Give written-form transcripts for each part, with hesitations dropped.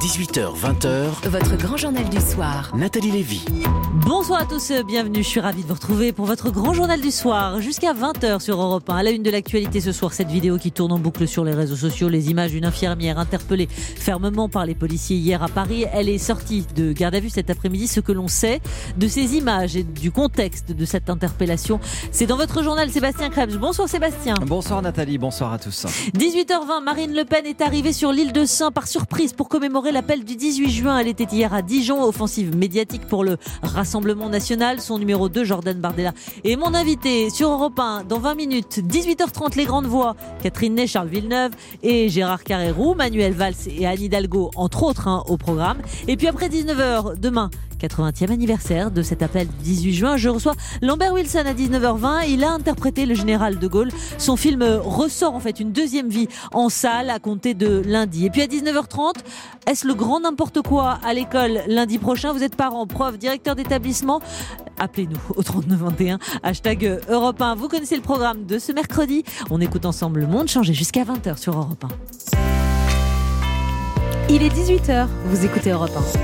18h-20h, votre grand journal du soir. Nathalie Lévy. Bonsoir à tous, bienvenue, je suis ravie de vous retrouver pour votre grand journal du soir, jusqu'à 20h sur Europe 1. À la une de l'actualité ce soir, cette vidéo qui tourne en boucle sur les réseaux sociaux, les images d'une infirmière interpellée fermement par les policiers hier à Paris. Elle est sortie de garde à vue cet après-midi. Ce que l'on sait de ces images et du contexte de cette interpellation, c'est dans votre journal. Sébastien Krebs. Bonsoir Sébastien. Bonsoir Nathalie, bonsoir à tous. 18h20, Marine Le Pen est arrivée sur l'île de Sein par surprise pour commémorer l'appel du 18 juin. Elle était hier à Dijon, offensive médiatique pour le Rassemblement national. Son numéro 2, Jordan Bardella, est mon invité sur Europe 1 dans 20 minutes. 18h30, les grandes voix. Catherine Ney, Charles Villeneuve et Gérard Carrérou, Manuel Valls et Anne Hidalgo, entre autres, au programme. Et puis après 19h, demain, 80e anniversaire de cet appel du 18 juin. Je reçois Lambert Wilson à 19h20. Il a interprété le général de Gaulle. Son film ressort en fait une deuxième vie en salle à compter de lundi. Et puis à 19h30, est-ce le grand n'importe quoi à l'école lundi prochain? Vous êtes parent, prof, directeur d'établissement? Appelez-nous au 3921, hashtag Europe 1. Vous connaissez le programme de ce mercredi. On écoute ensemble Le Monde changer jusqu'à 20h sur Europe 1. Il est 18h, vous écoutez Europe 1.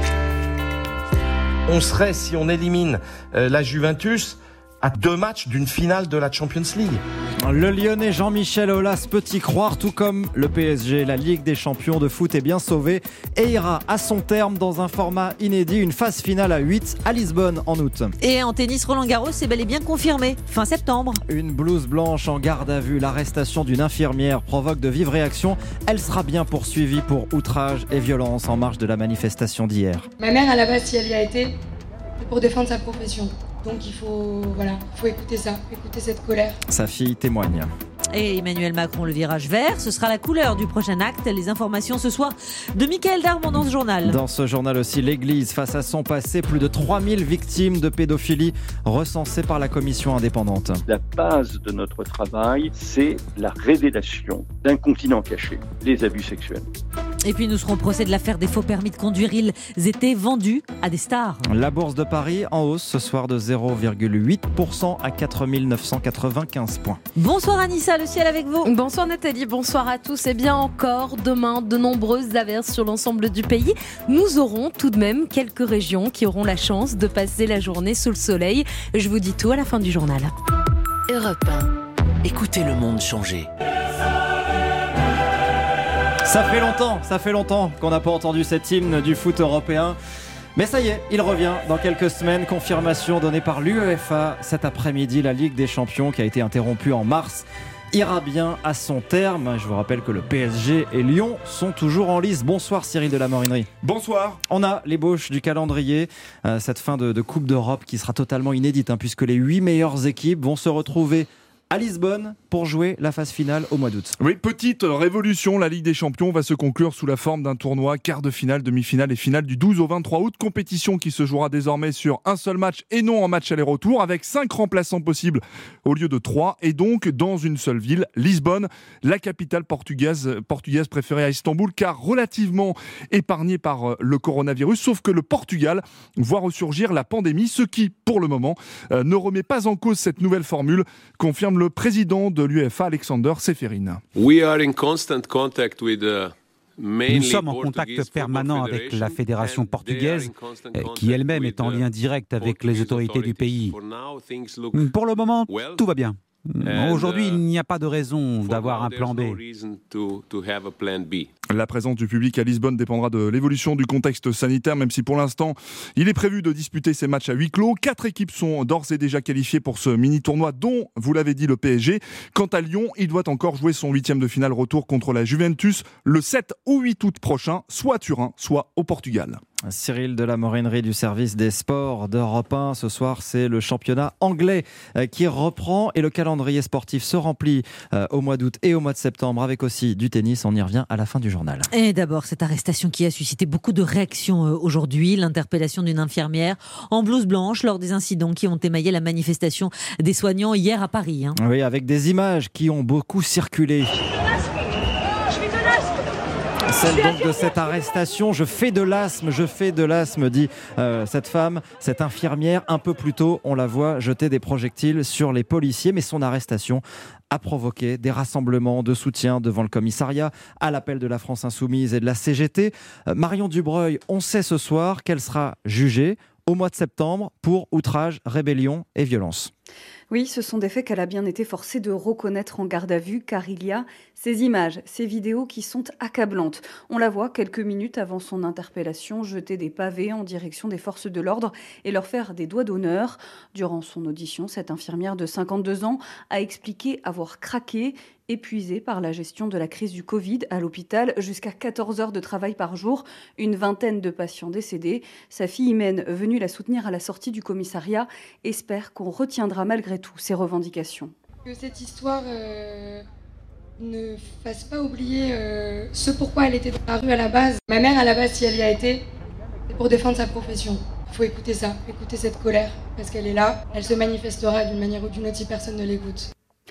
On serait, si on élimine la Juventus, à 2 matchs d'une finale de la Champions League. Le Lyonnais Jean-Michel Aulas peut y croire, tout comme le PSG. La Ligue des champions de foot est bien sauvée et ira à son terme dans un format inédit, une phase finale à 8 à Lisbonne en août. Et en tennis, Roland Garros est bel et bien confirmé, fin septembre. Une blouse blanche en garde à vue. L'arrestation d'une infirmière provoque de vives réactions. Elle sera bien poursuivie pour outrage et violence en marge de la manifestation d'hier. Ma mère, à la base, si elle y a été, c'est pour défendre sa profession. Donc il faut écouter ça, écouter cette colère. Sa fille témoigne. Et Emmanuel Macron, le virage vert, ce sera la couleur du prochain acte. Les informations ce soir de Mickaël Darmon dans ce journal. Dans ce journal aussi, l'Église face à son passé. Plus de 3000 victimes de pédophilie recensées par la commission indépendante. La base de notre travail, c'est la révélation d'un continent caché, les abus sexuels. Et puis nous serons au procès de l'affaire des faux permis de conduire. Ils étaient vendus à des stars. La bourse de Paris en hausse ce soir de 0,8% à 4 995 points. Bonsoir Anissa, le ciel avec vous. Bonsoir Nathalie, bonsoir à tous. Et bien encore demain, de nombreuses averses sur l'ensemble du pays. Nous aurons tout de même quelques régions qui auront la chance de passer la journée sous le soleil. Je vous dis tout à la fin du journal. Europe 1. Écoutez le monde changer. Ça fait longtemps qu'on n'a pas entendu cet hymne du foot européen. Mais ça y est, il revient dans quelques semaines. Confirmation donnée par l'UEFA cet après-midi. La Ligue des Champions, qui a été interrompue en mars, ira bien à son terme. Je vous rappelle que le PSG et Lyon sont toujours en lice. Bonsoir Cyril de la Morinerie. Bonsoir. On a l'ébauche du calendrier, cette fin de Coupe d'Europe qui sera totalement inédite, puisque les 8 meilleures équipes vont se retrouver à Lisbonne pour jouer la phase finale au mois d'août. Oui, petite révolution, la Ligue des Champions va se conclure sous la forme d'un tournoi, quart de finale, demi-finale et finale du 12 au 23 août. Compétition qui se jouera désormais sur un seul match et non en match aller-retour, avec 5 remplaçants possibles au lieu de 3, et donc dans une seule ville, Lisbonne, la capitale portugaise préférée à Istanbul, car relativement épargnée par le coronavirus, sauf que le Portugal voit ressurgir la pandémie, ce qui, pour le moment, ne remet pas en cause cette nouvelle formule, confirme le président de l'UEFA, Alexander Seferin. Nous sommes en contact permanent avec la fédération portugaise, qui elle-même est en lien direct avec les autorités du pays. Pour le moment, tout va bien. Aujourd'hui, il n'y a pas de raison d'avoir un plan B. La présence du public à Lisbonne dépendra de l'évolution du contexte sanitaire, même si pour l'instant, il est prévu de disputer ces matchs à huis clos. 4 équipes sont d'ores et déjà qualifiées pour ce mini-tournoi, dont, vous l'avez dit, le PSG. Quant à Lyon, il doit encore jouer son 8e de finale retour contre la Juventus le 7 ou 8 août prochain, soit à Turin, soit au Portugal. Cyril de la Morinerie du service des sports d'Europe 1. Ce soir, c'est le championnat anglais qui reprend et le calendrier sportif se remplit au mois d'août et au mois de septembre, avec aussi du tennis. On y revient à la fin du journal. Et d'abord, cette arrestation qui a suscité beaucoup de réactions aujourd'hui. L'interpellation d'une infirmière en blouse blanche lors des incidents qui ont émaillé la manifestation des soignants hier à Paris. Oui, avec des images qui ont beaucoup circulé. Celle donc de cette arrestation. Je fais de l'asthme, dit cette femme, cette infirmière. Un peu plus tôt, on la voit jeter des projectiles sur les policiers, mais son arrestation a provoqué des rassemblements de soutien devant le commissariat, à l'appel de la France Insoumise et de la CGT. Marion Dubreuil, on sait ce soir qu'elle sera jugée au mois de septembre pour outrage, rébellion et violence. Oui, ce sont des faits qu'elle a bien été forcée de reconnaître en garde à vue, car il y a ces images, ces vidéos qui sont accablantes. On la voit quelques minutes avant son interpellation jeter des pavés en direction des forces de l'ordre et leur faire des doigts d'honneur. Durant son audition, cette infirmière de 52 ans a expliqué avoir craqué, épuisée par la gestion de la crise du Covid à l'hôpital, jusqu'à 14 heures de travail par jour, une vingtaine de patients décédés. Sa fille Imen, venue la soutenir à la sortie du commissariat, espère qu'on retiendra malgré tout ses revendications. Que cette histoire ne fasse pas oublier ce pourquoi elle était dans la rue à la base. Ma mère, à la base, si elle y a été, c'est pour défendre sa profession. Il faut écouter ça, écouter cette colère, parce qu'elle est là, elle se manifestera d'une manière ou d'une autre si personne ne l'écoute.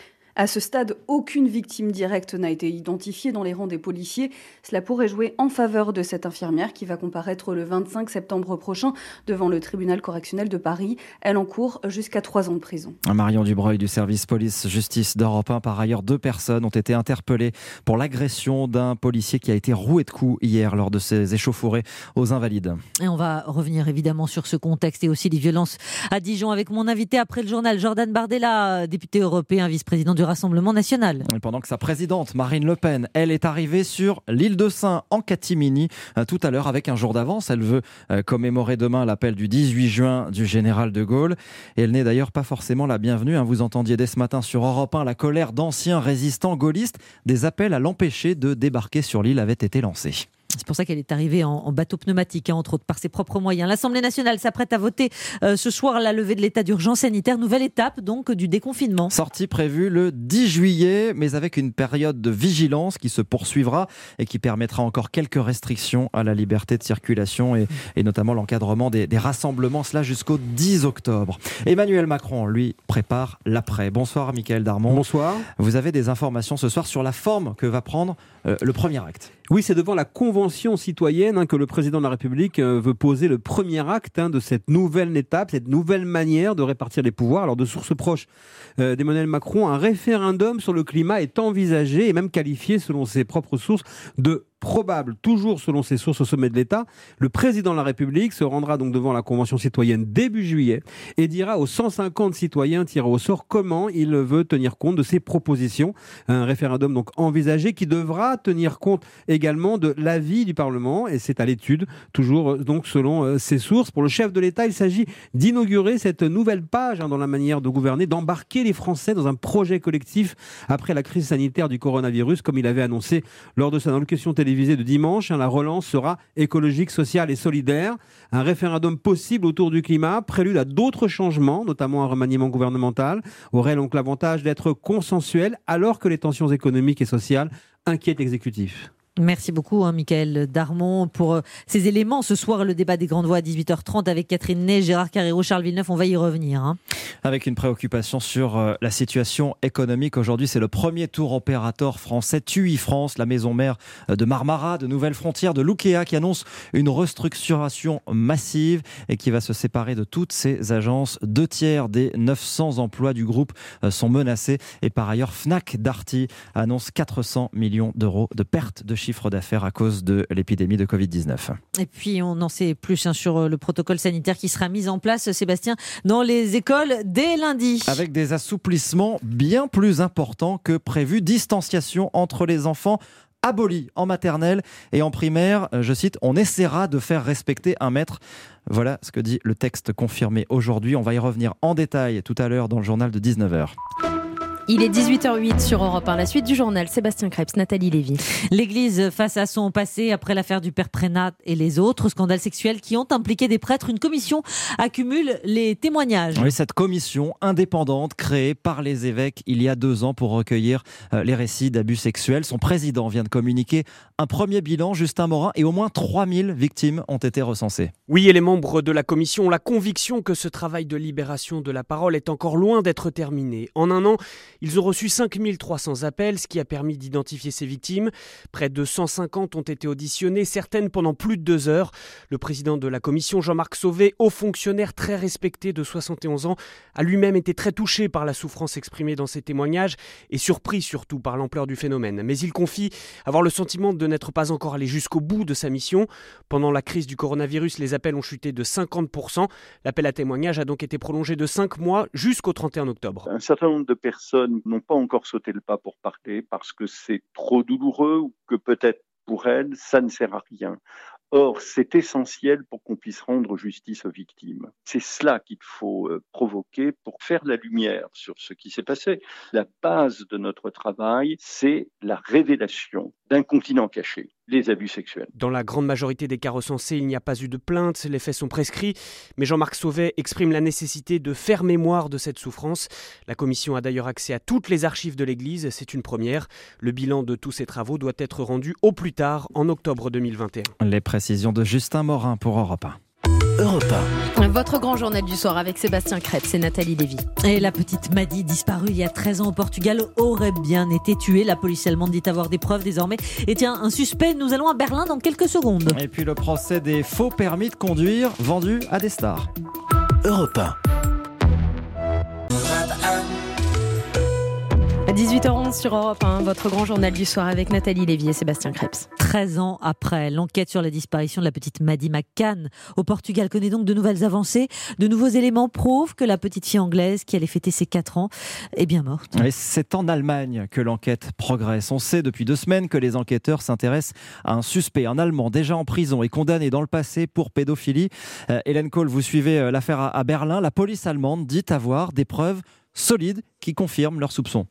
À ce stade, aucune victime directe n'a été identifiée dans les rangs des policiers. Cela pourrait jouer en faveur de cette infirmière qui va comparaître le 25 septembre prochain devant le tribunal correctionnel de Paris. Elle encourt jusqu'à 3 ans de prison. Marion Dubreuil du service police-justice d'Europe 1. Par ailleurs, 2 personnes ont été interpellées pour l'agression d'un policier qui a été roué de coups hier lors de ses échauffourées aux Invalides. Et on va revenir évidemment sur ce contexte et aussi les violences à Dijon avec mon invité après le journal, Jordan Bardella, député européen, vice-président du Rassemblement national. Et pendant que sa présidente, Marine Le Pen, elle est arrivée sur l'île de Sein, en catimini, tout à l'heure avec un jour d'avance. Elle veut commémorer demain l'appel du 18 juin du général de Gaulle. Et elle n'est d'ailleurs pas forcément la bienvenue. Vous entendiez dès ce matin sur Europe 1 la colère d'anciens résistants gaullistes. Des appels à l'empêcher de débarquer sur l'île avaient été lancés. C'est pour ça qu'elle est arrivée en bateau pneumatique, entre autres, par ses propres moyens. L'Assemblée nationale s'apprête à voter ce soir la levée de l'état d'urgence sanitaire. Nouvelle étape donc du déconfinement. Sortie prévue le 10 juillet, mais avec une période de vigilance qui se poursuivra et qui permettra encore quelques restrictions à la liberté de circulation et notamment l'encadrement des rassemblements, cela jusqu'au 10 octobre. Emmanuel Macron, lui, prépare l'après. Bonsoir Mickaël Darmon. Bonsoir. Vous avez des informations ce soir sur la forme que va prendre le premier acte. Oui, c'est devant la Convention citoyenne que le président de la République veut poser le premier acte de cette nouvelle étape, cette nouvelle manière de répartir les pouvoirs. Alors, de sources proches d'Emmanuel Macron, un référendum sur le climat est envisagé et même qualifié, selon ses propres sources, de probable, toujours selon ses sources au sommet de l'État. Le président de la République se rendra donc devant la Convention citoyenne début juillet et dira aux 150 citoyens tirés au sort comment il veut tenir compte de ses propositions. Un référendum donc envisagé qui devra tenir compte également de l'avis du Parlement et c'est à l'étude, toujours donc selon ses sources. Pour le chef de l'État, il s'agit d'inaugurer cette nouvelle page dans la manière de gouverner, d'embarquer les Français dans un projet collectif après la crise sanitaire du coronavirus, comme il avait annoncé lors de sa allocution télévisée de dimanche. La relance sera écologique, sociale et solidaire. Un référendum possible autour du climat, prélude à d'autres changements, notamment un remaniement gouvernemental, aurait donc l'avantage d'être consensuel alors que les tensions économiques et sociales inquiètent l'exécutif. Merci beaucoup, Mickaël Darmon, pour ces éléments. Ce soir, le débat des Grandes Voix à 18h30 avec Catherine Ney, Gérard Carrero, Charles Villeneuve. On va y revenir. Avec une préoccupation sur la situation économique. Aujourd'hui, c'est le premier tour opérateur français, TUI France, la maison mère de Marmara, de Nouvelles Frontières, de Lukea, qui annonce une restructuration massive et qui va se séparer de toutes ses agences. 2/3 des 900 emplois du groupe sont menacés. Et par ailleurs, Fnac Darty annonce 400 millions d'euros de pertes de chiffre d'affaires à cause de l'épidémie de Covid-19. Et puis on en sait plus sur le protocole sanitaire qui sera mis en place, Sébastien, dans les écoles dès lundi. Avec des assouplissements bien plus importants que prévu. Distanciation entre les enfants abolie en maternelle et en primaire. Je cite, on essaiera de faire respecter 1 mètre. Voilà ce que dit le texte confirmé aujourd'hui. On va y revenir en détail tout à l'heure dans le journal de 19h. Il est 18h08 sur Europe 1. La suite du journal, Sébastien Krebs, Nathalie Lévy. L'Église face à son passé après l'affaire du père Prénat et les autres scandales sexuels qui ont impliqué des prêtres. Une commission accumule les témoignages. Oui, cette commission indépendante créée par les évêques il y a 2 ans pour recueillir les récits d'abus sexuels. Son président vient de communiquer un premier bilan, Justin Morin, et au moins 3000 victimes ont été recensées. Oui, et les membres de la commission ont la conviction que ce travail de libération de la parole est encore loin d'être terminé. En un an, Ils ont reçu 5300 appels, ce qui a permis d'identifier ces victimes. Près de 150 ont été auditionnées, certaines pendant plus de 2 heures. Le président de la commission, Jean-Marc Sauvé, haut fonctionnaire très respecté de 71 ans, a lui-même été très touché par la souffrance exprimée dans ses témoignages et surpris surtout par l'ampleur du phénomène. Mais il confie avoir le sentiment de n'être pas encore allé jusqu'au bout de sa mission. Pendant la crise du coronavirus, les appels ont chuté de 50%. L'appel à témoignage a donc été prolongé de 5 mois jusqu'au 31 octobre. Un certain nombre de personnes n'ont pas encore sauté le pas pour parler parce que c'est trop douloureux ou que peut-être pour elles, ça ne sert à rien. Or, c'est essentiel pour qu'on puisse rendre justice aux victimes. C'est cela qu'il faut provoquer pour faire la lumière sur ce qui s'est passé. La base de notre travail, c'est la révélation d'un continent caché, les abus sexuels. Dans la grande majorité des cas recensés, il n'y a pas eu de plainte, les faits sont prescrits, mais Jean-Marc Sauvé exprime la nécessité de faire mémoire de cette souffrance. La commission a d'ailleurs accès à toutes les archives de l'Église, c'est une première. Le bilan de tous ces travaux doit être rendu au plus tard en octobre 2021. Les précisions de Justin Morin pour Europe 1. Europe 1. Votre grand journal du soir avec Sébastien Krebs et Nathalie Lévy. Et la petite Madi, disparue il y a 13 ans au Portugal, aurait bien été tuée. La police allemande dit avoir des preuves désormais. Et tiens, un suspect, nous allons à Berlin dans quelques secondes. Et puis le procès des faux permis de conduire vendus à des stars. Europe 1. À 18h11 sur Europe 1, votre grand journal du soir avec Nathalie Lévy et Sébastien Krebs. 13 ans après, l'enquête sur la disparition de la petite Madi McCann au Portugal connaît donc de nouvelles avancées. De nouveaux éléments prouvent que la petite fille anglaise qui allait fêter ses 4 ans est bien morte. Et c'est en Allemagne que l'enquête progresse. On sait depuis 2 semaines que les enquêteurs s'intéressent à un suspect, un Allemand déjà en prison et condamné dans le passé pour pédophilie. Hélène Kohl, vous suivez l'affaire à Berlin. La police allemande dit avoir des preuves solides qui confirment leurs soupçons.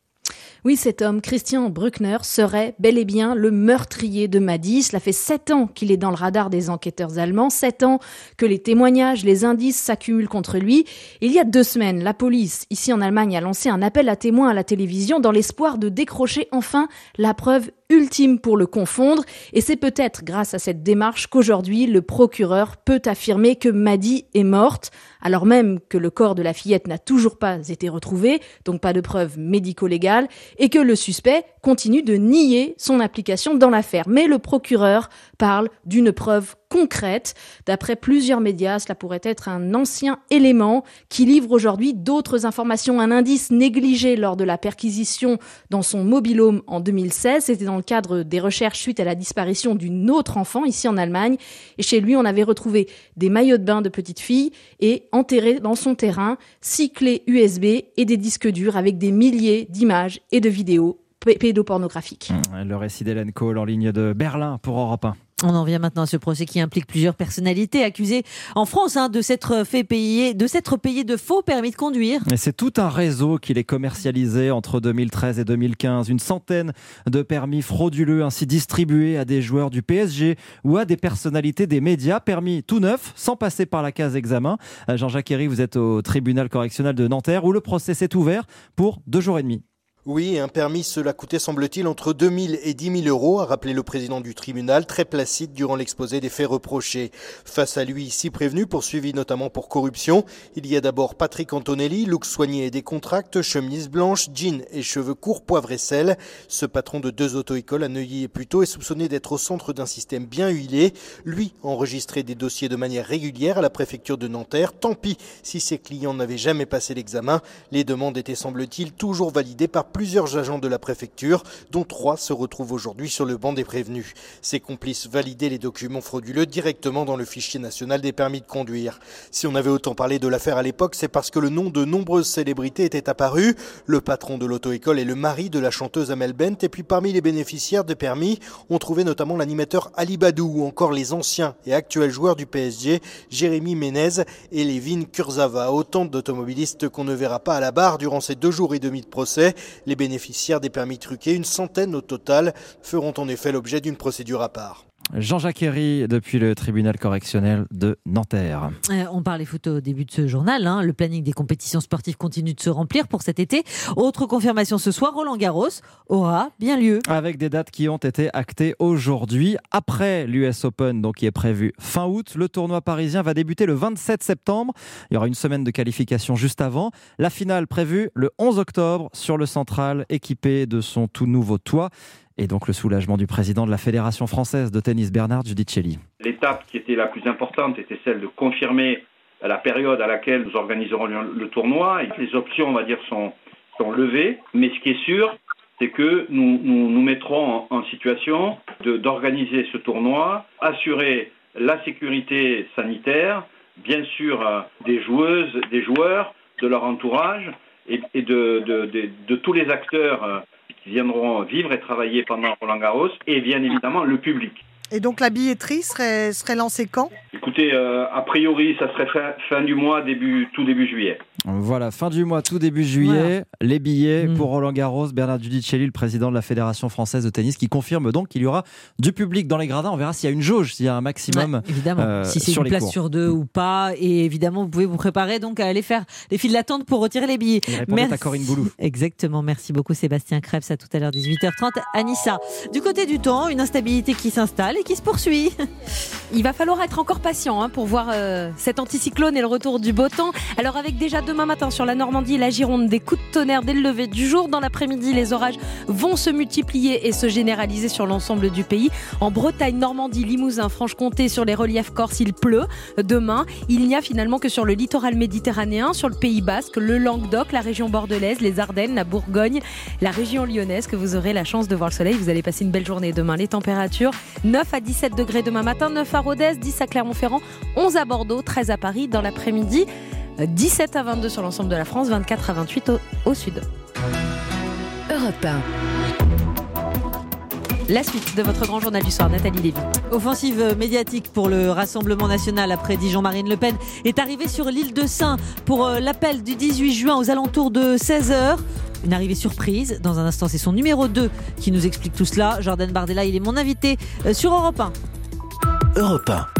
Oui, cet homme, Christian Bruckner, serait bel et bien le meurtrier de Madi. Cela fait 7 ans qu'il est dans le radar des enquêteurs allemands, 7 ans que les témoignages, les indices s'accumulent contre lui. Il y a 2 semaines, la police, ici en Allemagne, a lancé un appel à témoins à la télévision dans l'espoir de décrocher enfin la preuve ultime pour le confondre. Et c'est peut-être grâce à cette démarche qu'aujourd'hui, le procureur peut affirmer que Madi est morte, alors même que le corps de la fillette n'a toujours pas été retrouvé, donc pas de preuves médico-légales, et que le suspect continue de nier son implication dans l'affaire. Mais le procureur parle d'une preuve concrète. D'après plusieurs médias, cela pourrait être un ancien élément qui livre aujourd'hui d'autres informations. Un indice négligé lors de la perquisition dans son mobil-home en 2016. C'était dans le cadre des recherches suite à la disparition d'une autre enfant ici en Allemagne. Et chez lui, on avait retrouvé des maillots de bain de petite fille et enterré dans son terrain 6 clés USB et des disques durs avec des milliers d'images et de vidéos pédopornographiques. Le récit d'Hélène Kohl en ligne de Berlin pour Europe 1. On en vient maintenant à ce procès qui implique plusieurs personnalités accusées en France de s'être payé de faux permis de conduire. Et c'est tout un réseau qui les commercialisait entre 2013 et 2015. Une centaine de permis frauduleux ainsi distribués à des joueurs du PSG ou à des personnalités des médias. Permis tout neuf, sans passer par la case examen. Jean-Jacques Herry, vous êtes au tribunal correctionnel de Nanterre où le procès s'est ouvert pour 2 jours et demi. Oui, un permis, cela coûtait, semble-t-il, entre 2 000 et 10 000 euros, a rappelé le président du tribunal, très placide durant l'exposé des faits reprochés. Face à lui, 6 prévenus, poursuivis notamment pour corruption. Il y a d'abord Patrick Antonelli, look soigné et décontracté, chemise blanche, jean et cheveux courts, poivre et sel. Ce patron de 2 auto-écoles à Neuilly et Puteaux est soupçonné d'être au centre d'un système bien huilé. Lui enregistrait des dossiers de manière régulière à la préfecture de Nanterre. Tant pis si ses clients n'avaient jamais passé l'examen. Les demandes étaient, semble-t-il, toujours validées par plusieurs agents de la préfecture, dont 3 se retrouvent aujourd'hui sur le banc des prévenus. Ces complices validaient les documents frauduleux directement dans le fichier national des permis de conduire. Si on avait autant parlé de l'affaire à l'époque, c'est parce que le nom de nombreuses célébrités était apparu. Le patron de l'auto-école est le mari de la chanteuse Amel Bent. Et puis parmi les bénéficiaires de permis, on trouvait notamment l'animateur Ali Badou ou encore les anciens et actuels joueurs du PSG, Jérémy Ménez et Lévin Kurzawa. Autant d'automobilistes qu'on ne verra pas à la barre durant ces 2 jours et demi de procès. Les bénéficiaires des permis truqués, une centaine au total, feront en effet l'objet d'une procédure à part. Jean-Jacques Herry depuis le tribunal correctionnel de Nanterre. On parlait foot au début de ce journal. Le planning des compétitions sportives continue de se remplir pour cet été. Autre confirmation ce soir, Roland-Garros aura bien lieu. Avec des dates qui ont été actées aujourd'hui. Après l'US Open, donc qui est prévu fin août, le tournoi parisien va débuter le 27 septembre. Il y aura une semaine de qualification juste avant. La finale prévue le 11 octobre sur le Central, équipé de son tout nouveau toit. Et donc le soulagement du président de la Fédération française de tennis, Bernard Giudicelli. L'étape qui était la plus importante était celle de confirmer la période à laquelle nous organiserons le tournoi. Et les options, on va dire, sont levées. Mais ce qui est sûr, c'est que nous mettrons en situation d'organiser ce tournoi, assurer la sécurité sanitaire, bien sûr des joueuses, des joueurs, de leur entourage et de tous les acteurs qui viendront vivre et travailler pendant Roland-Garros, et bien évidemment le public. Et donc la billetterie serait lancée quand ? Écoutez, a priori, ça serait fin du mois, tout début juillet. Voilà, fin du mois, tout début juillet, les billets pour Roland-Garros. Bernard Giudicelli, le président de la Fédération française de tennis, qui confirme donc qu'il y aura du public dans les gradins. On verra s'il y a une jauge, s'il y a un maximum. Évidemment, si c'est sur une les place cours. sur 2 ou pas. Et évidemment, vous pouvez vous préparer donc à aller faire les files d'attente pour retirer les billets. Il répondait à Corinne Boulou. Exactement, merci beaucoup Sébastien Krebs. À tout à l'heure, 18h30. Anissa, du côté du temps, une instabilité qui s'installe et qui se poursuit. Il va falloir être encore patient pour voir cet anticyclone et le retour du beau temps. Alors avec déjà demain matin sur la Normandie et la Gironde des coups de tonnerre dès le lever du jour. Dans l'après-midi, les orages vont se multiplier et se généraliser sur l'ensemble du pays. En Bretagne, Normandie, Limousin, Franche-Comté, sur les reliefs corses, il pleut. Demain, il n'y a finalement que sur le littoral méditerranéen, sur le Pays Basque, le Languedoc, la région bordelaise, les Ardennes, la Bourgogne, la région lyonnaise que vous aurez la chance de voir le soleil. Vous allez passer une belle journée demain. Les températures, 9 à 17 degrés demain matin, 9 à Rodez, 10 à Clermont-Ferrand, 11 à Bordeaux, 13 à Paris. Dans l'après-midi, 17 à 22 sur l'ensemble de la France, 24 à 28 au sud. Europe 1. La suite de votre grand journal du soir, Nathalie Lévy. Offensive médiatique pour le Rassemblement national après Dijon. Marine Le Pen est arrivée sur l'île de Sein pour l'appel du 18 juin aux alentours de 16h. Une arrivée surprise. Dans un instant, c'est son numéro 2 qui nous explique tout cela. Jordan Bardella, il est mon invité sur Europe 1. Europe 1.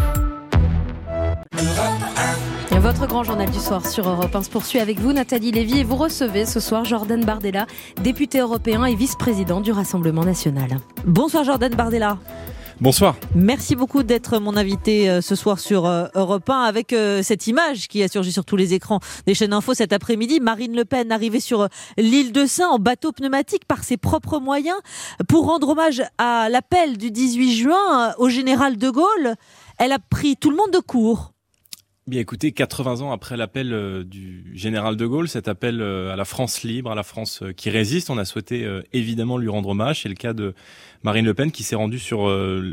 Votre grand journal du soir sur Europe 1 se poursuit avec vous, Nathalie Lévy, et vous recevez ce soir Jordan Bardella, député européen et vice-président du Rassemblement national. Bonsoir Jordan Bardella. Bonsoir. Merci beaucoup d'être mon invité ce soir sur Europe 1 avec cette image qui a surgi sur tous les écrans des chaînes info cet après-midi. Marine Le Pen arrivée sur l'île de Sein en bateau pneumatique par ses propres moyens pour rendre hommage à l'appel du 18 juin au général de Gaulle. Elle a pris tout le monde de court. Bien écoutez, 80 ans après l'appel du général de Gaulle, cet appel à la France libre, à la France qui résiste, on a souhaité évidemment lui rendre hommage. C'est le cas de Marine Le Pen qui s'est rendue sur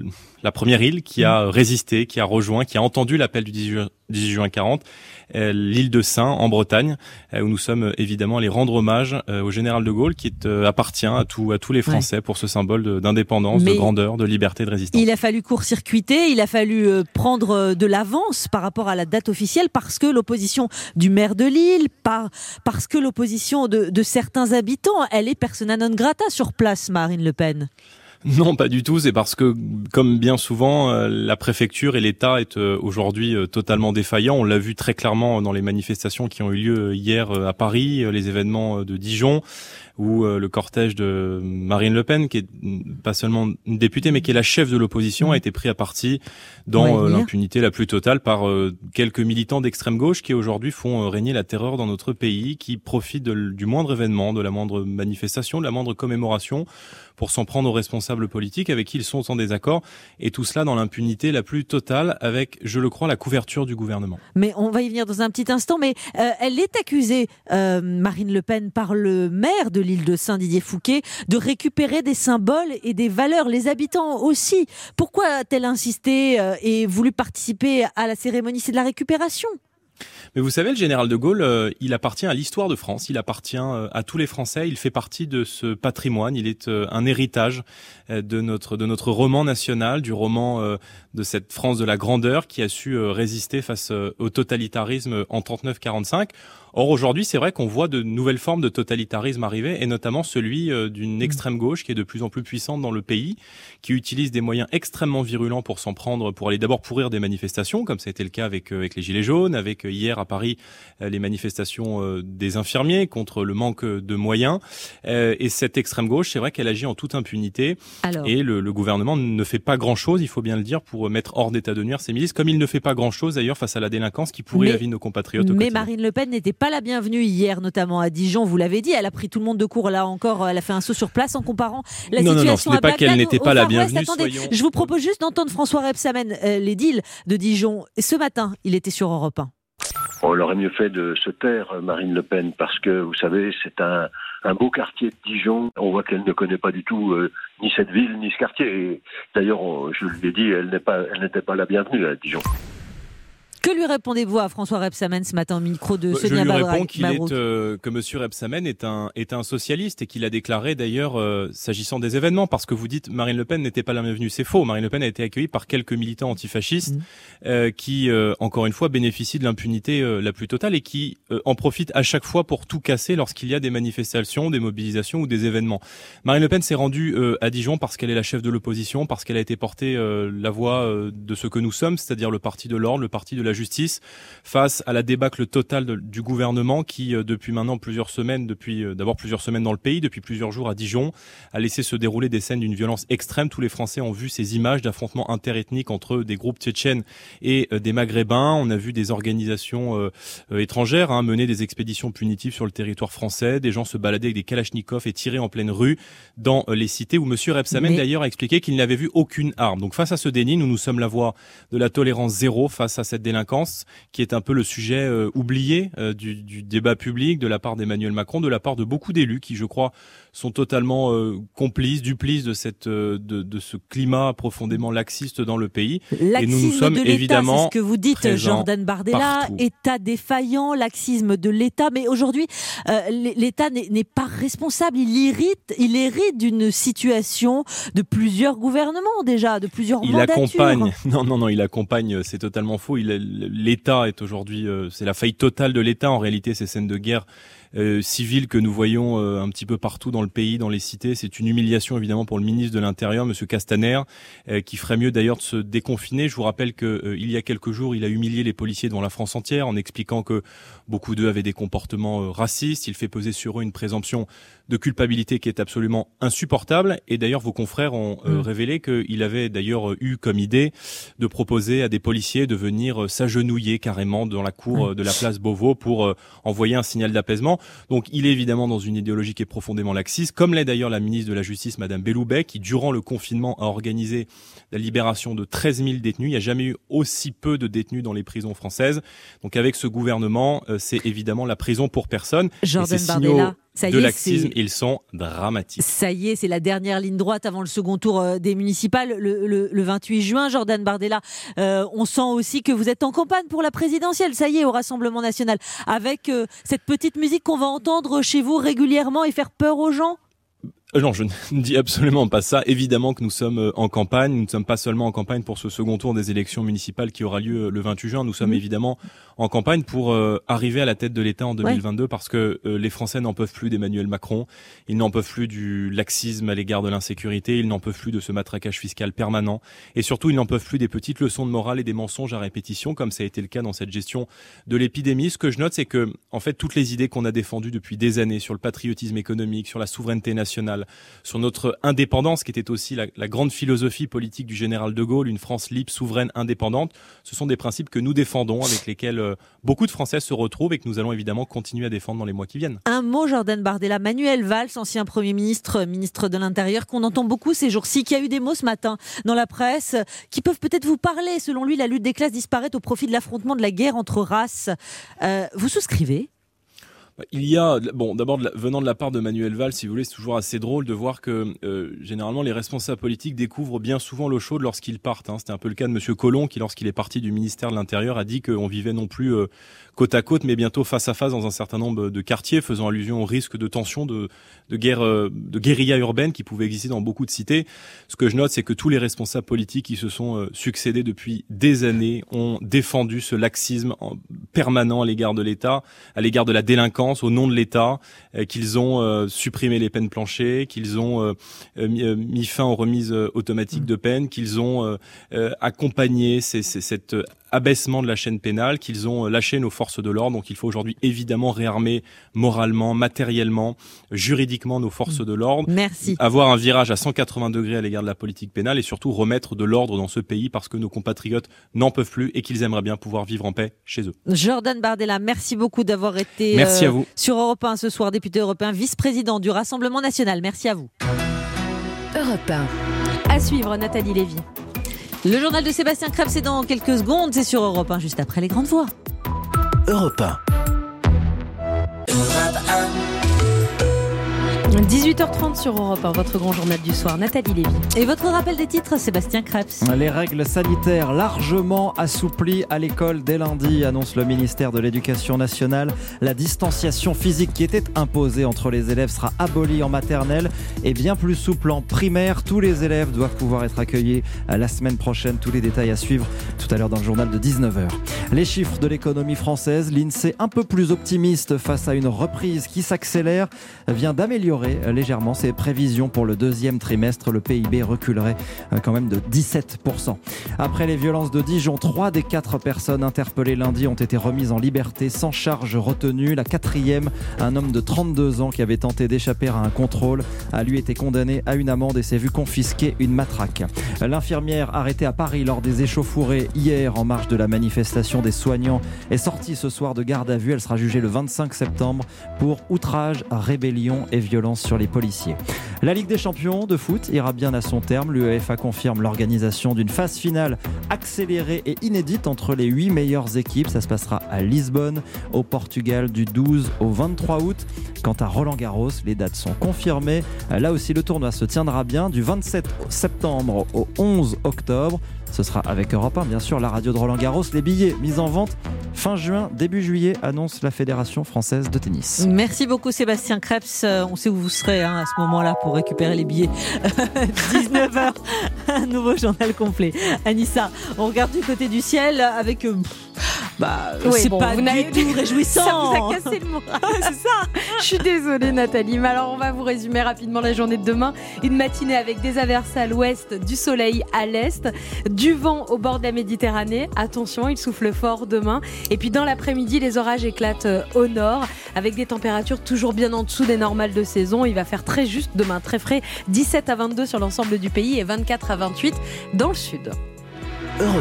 la première île, qui a résisté, qui a rejoint, qui a entendu l'appel du 18 juin 40, l'île de Sein en Bretagne, où nous sommes évidemment allés rendre hommage au général de Gaulle qui appartient à tous les Français pour ce symbole d'indépendance, de grandeur, de liberté, de résistance. Il a fallu court-circuiter, il a fallu prendre de l'avance par rapport à la date officielle parce que l'opposition du maire de Lille, parce que l'opposition de certains habitants, elle est persona non grata sur place, Marine Le Pen. Non, pas du tout. C'est parce que, comme bien souvent, la préfecture et l'État est aujourd'hui totalement défaillants. On l'a vu très clairement dans les manifestations qui ont eu lieu hier à Paris, les événements de Dijon, où le cortège de Marine Le Pen, qui est pas seulement une députée, mais qui est la chef de l'opposition, a été pris à partie dans l'impunité la plus totale par quelques militants d'extrême gauche qui aujourd'hui font régner la terreur dans notre pays, qui profitent du moindre événement, de la moindre manifestation, de la moindre commémoration pour s'en prendre aux responsables politiques avec qui ils sont en désaccord, et tout cela dans l'impunité la plus totale avec, je le crois, la couverture du gouvernement. Mais on va y venir dans un petit instant, mais elle est accusée, Marine Le Pen, par le maire de l'île de Sein, Didier Fouquet, de récupérer des symboles et des valeurs, les habitants aussi. Pourquoi a-t-elle insisté et voulu participer à la cérémonie ? C'est de la récupération. Mais vous savez, le général de Gaulle, il appartient à l'histoire de France, il appartient à tous les Français, il fait partie de ce patrimoine, il est un héritage de notre roman national, du roman de cette France de la grandeur qui a su résister face au totalitarisme en 39-45. Or aujourd'hui, c'est vrai qu'on voit de nouvelles formes de totalitarisme arriver, et notamment celui d'une extrême gauche qui est de plus en plus puissante dans le pays, qui utilise des moyens extrêmement virulents pour s'en prendre, pour aller d'abord pourrir des manifestations, comme ça a été le cas avec les Gilets jaunes, avec hier à Paris les manifestations des infirmiers contre le manque de moyens. Et cette extrême gauche, c'est vrai qu'elle agit en toute impunité. Et le gouvernement ne fait pas grand-chose, il faut bien le dire, pour mettre hors d'état de nuire ces milices, comme il ne fait pas grand-chose d'ailleurs face à la délinquance qui pourrit la vie de nos compatriotes. Mais Marine Le Pen n'était pas la bienvenue hier, notamment à Dijon, vous l'avez dit, elle a pris tout le monde de court là encore, elle a fait un saut sur place en comparant la situation à Bagdad. Non, ce n'est pas qu'elle n'était pas la bienvenue. Attendez, je vous propose juste d'entendre François Rebsamen, l'édile de Dijon. Ce matin, il était sur Europe 1. On aurait mieux fait de se taire, Marine Le Pen, parce que, vous savez, c'est un beau quartier de Dijon. On voit qu'elle ne connaît pas du tout ni cette ville, ni ce quartier. Et d'ailleurs, je l'ai dit, elle n'était pas la bienvenue à Dijon. Que lui répondez-vous à François Rebsamen ce matin au micro de Sonia Mabrouk ? Je lui Mabrouk. réponds que M. Rebsamen est un socialiste et qu'il a déclaré d'ailleurs s'agissant des événements, parce que vous dites Marine Le Pen n'était pas la bienvenue. C'est faux. Marine Le Pen a été accueillie par quelques militants antifascistes qui, encore une fois, bénéficient de l'impunité la plus totale et qui en profitent à chaque fois pour tout casser lorsqu'il y a des manifestations, des mobilisations ou des événements. Marine Le Pen s'est rendue à Dijon parce qu'elle est la chef de l'opposition, parce qu'elle a été portée la voix de ce que nous sommes, c'est-à-dire le parti de l'ordre, le parti de la justice, face à la débâcle totale du gouvernement qui, depuis maintenant plusieurs semaines dans le pays, depuis plusieurs jours à Dijon, a laissé se dérouler des scènes d'une violence extrême. Tous les Français ont vu ces images d'affrontements interethniques entre des groupes tchétchènes et des Maghrébins. On a vu des organisations étrangères mener des expéditions punitives sur le territoire français, des gens se balader avec des kalachnikovs et tirer en pleine rue dans les cités où M. Rebsamen d'ailleurs a expliqué qu'il n'avait vu aucune arme. Donc face à ce déni, nous sommes la voix de la tolérance zéro face à cette délinquance qui est un peu le sujet oublié du débat public de la part d'Emmanuel Macron, de la part de beaucoup d'élus qui, je crois, sont totalement complices, duplices de ce climat profondément laxiste dans le pays. Laxisme et nous sommes de l'État, évidemment c'est ce que vous dites, Jordan Bardella, partout. État défaillant, laxisme de l'État. Mais aujourd'hui, l'État n'est pas responsable. Il hérite d'une situation de plusieurs gouvernements déjà, de plusieurs mandatures. Il accompagne, c'est totalement faux. L'État est aujourd'hui, c'est la faillite totale de l'État. En réalité, ces scènes de guerre civile que nous voyons un petit peu partout dans le pays, dans les cités, c'est une humiliation évidemment pour le ministre de l'Intérieur, Monsieur Castaner, qui ferait mieux d'ailleurs de se déconfiner. Je vous rappelle que il y a quelques jours, il a humilié les policiers devant la France entière en expliquant que beaucoup d'eux avaient des comportements racistes. Il fait peser sur eux une présomption de culpabilité qui est absolument insupportable. Et d'ailleurs, vos confrères ont révélé qu'il avait d'ailleurs eu comme idée de proposer à des policiers de venir s'agenouiller carrément dans la cour de la place Beauvau pour envoyer un signal d'apaisement. Donc il est évidemment dans une idéologie qui est profondément laxiste, comme l'est d'ailleurs la ministre de la Justice, Madame Belloubet, qui durant le confinement a organisé la libération de 13 000 détenus. Il n'y a jamais eu aussi peu de détenus dans les prisons françaises. Donc avec ce gouvernement, c'est évidemment la prison pour personne. Jordan Bardella. De laxisme, ils sont dramatiques. Ça y est, c'est la dernière ligne droite avant le second tour des municipales, le 28 juin. Jordan Bardella, on sent aussi que vous êtes en campagne pour la présidentielle, ça y est, au Rassemblement National, avec cette petite musique qu'on va entendre chez vous régulièrement et faire peur aux gens. Non, je ne dis absolument pas ça. Évidemment que nous sommes en campagne. Nous ne sommes pas seulement en campagne pour ce second tour des élections municipales qui aura lieu le 28 juin. Nous sommes évidemment en campagne pour arriver à la tête de l'État en 2022 parce que les Français n'en peuvent plus d'Emmanuel Macron. Ils n'en peuvent plus du laxisme à l'égard de l'insécurité. Ils n'en peuvent plus de ce matraquage fiscal permanent. Et surtout, ils n'en peuvent plus des petites leçons de morale et des mensonges à répétition, comme ça a été le cas dans cette gestion de l'épidémie. Ce que je note, c'est que, en fait, toutes les idées qu'on a défendues depuis des années sur le patriotisme économique, sur la souveraineté nationale, sur notre indépendance, qui était aussi la grande philosophie politique du général de Gaulle, une France libre, souveraine, indépendante. Ce sont des principes que nous défendons, avec lesquels beaucoup de Français se retrouvent et que nous allons évidemment continuer à défendre dans les mois qui viennent. Un mot, Jordan Bardella. Manuel Valls, ancien Premier ministre, ministre de l'Intérieur, qu'on entend beaucoup ces jours-ci, qui a eu des mots ce matin dans la presse, qui peuvent peut-être vous parler. Selon lui, la lutte des classes disparaît au profit de l'affrontement de la guerre entre races. Vous souscrivez ? Il y a, d'abord venant de la part de Manuel Valls, si vous voulez, c'est toujours assez drôle de voir que généralement les responsables politiques découvrent bien souvent l'eau chaude lorsqu'ils partent. C'était un peu le cas de Monsieur Collomb qui, lorsqu'il est parti du ministère de l'Intérieur, a dit qu'on vivait non plus côte à côte, mais bientôt face à face dans un certain nombre de quartiers, faisant allusion au risque de tension, de guérilla urbaine qui pouvait exister dans beaucoup de cités. Ce que je note, c'est que tous les responsables politiques qui se sont succédés depuis des années ont défendu ce laxisme permanent à l'égard de l'État, à l'égard de la délinquance, au nom de l'État, qu'ils ont supprimé les peines planchers, qu'ils ont mis fin aux remises automatiques de peine, qu'ils ont accompagné cet abaissement de la chaîne pénale, qu'ils ont lâché nos forces de l'ordre. Donc il faut aujourd'hui évidemment réarmer moralement, matériellement, juridiquement nos forces de l'ordre. Merci. Avoir un virage à 180 degrés à l'égard de la politique pénale et surtout remettre de l'ordre dans ce pays parce que nos compatriotes n'en peuvent plus et qu'ils aimeraient bien pouvoir vivre en paix chez eux. Jordan Bardella, merci beaucoup d'avoir été merci à vous. Sur Europe 1 ce soir, député européen, vice-président du Rassemblement national. Merci à vous. Europe 1. À suivre, Nathalie Lévy. Le journal de Sébastien Krebs, c'est dans quelques secondes. C'est sur Europe 1, juste après les grandes voix. Europe 1. 18h30 sur Europe 1, votre grand journal du soir, Nathalie Lévy. Et votre rappel des titres, Sébastien Krebs. Les règles sanitaires largement assouplies à l'école dès lundi, annonce le ministère de l'Éducation nationale. La distanciation physique qui était imposée entre les élèves sera abolie en maternelle et bien plus souple en primaire. Tous les élèves doivent pouvoir être accueillis la semaine prochaine. Tous les détails à suivre tout à l'heure dans le journal de 19h. Les chiffres de l'économie française, l'INSEE un peu plus optimiste face à une reprise qui s'accélère, vient d'améliorer légèrement ses prévisions pour le deuxième trimestre. Le PIB reculerait quand même de 17%. Après les violences de Dijon, 3 des 4 personnes interpellées lundi ont été remises en liberté sans charge retenue. La 4e, un homme de 32 ans qui avait tenté d'échapper à un contrôle, a lui été condamné à une amende et s'est vu confisquer une matraque. L'infirmière arrêtée à Paris lors des échauffourées hier en marge de la manifestation des soignants est sortie ce soir de garde à vue. Elle sera jugée le 25 septembre pour outrage, rébellion et violence sur les policiers. La Ligue des champions de foot ira bien à son terme. L'UEFA confirme l'organisation d'une phase finale accélérée et inédite entre les 8 meilleures équipes. Ça se passera à Lisbonne, au Portugal, du 12 au 23 août. Quant à Roland-Garros, les dates sont confirmées. Là aussi, le tournoi se tiendra bien du 27 septembre au 11 octobre. Ce sera avec Europe 1, bien sûr, la radio de Roland-Garros. Les billets mis en vente fin juin, début juillet, annonce la Fédération française de tennis. Merci beaucoup Sébastien Krebs. On sait où vous serez à ce moment-là pour récupérer les billets. 19h, un nouveau journal complet. Anissa, on regarde du côté du ciel avec... c'est pas du tout réjouissant. Ça vous a cassé le moral. C'est ça. Je suis désolée Nathalie, mais alors on va vous résumer rapidement la journée de demain. Une matinée avec des averses à l'ouest, du soleil à l'est, du vent au bord de la Méditerranée. Attention, il souffle fort demain. Et puis dans l'après-midi, les orages éclatent au nord avec des températures toujours bien en dessous des normales de saison. Il va faire très juste demain, très frais, 17 à 22 sur l'ensemble du pays et 24 à 28 dans le sud. Europe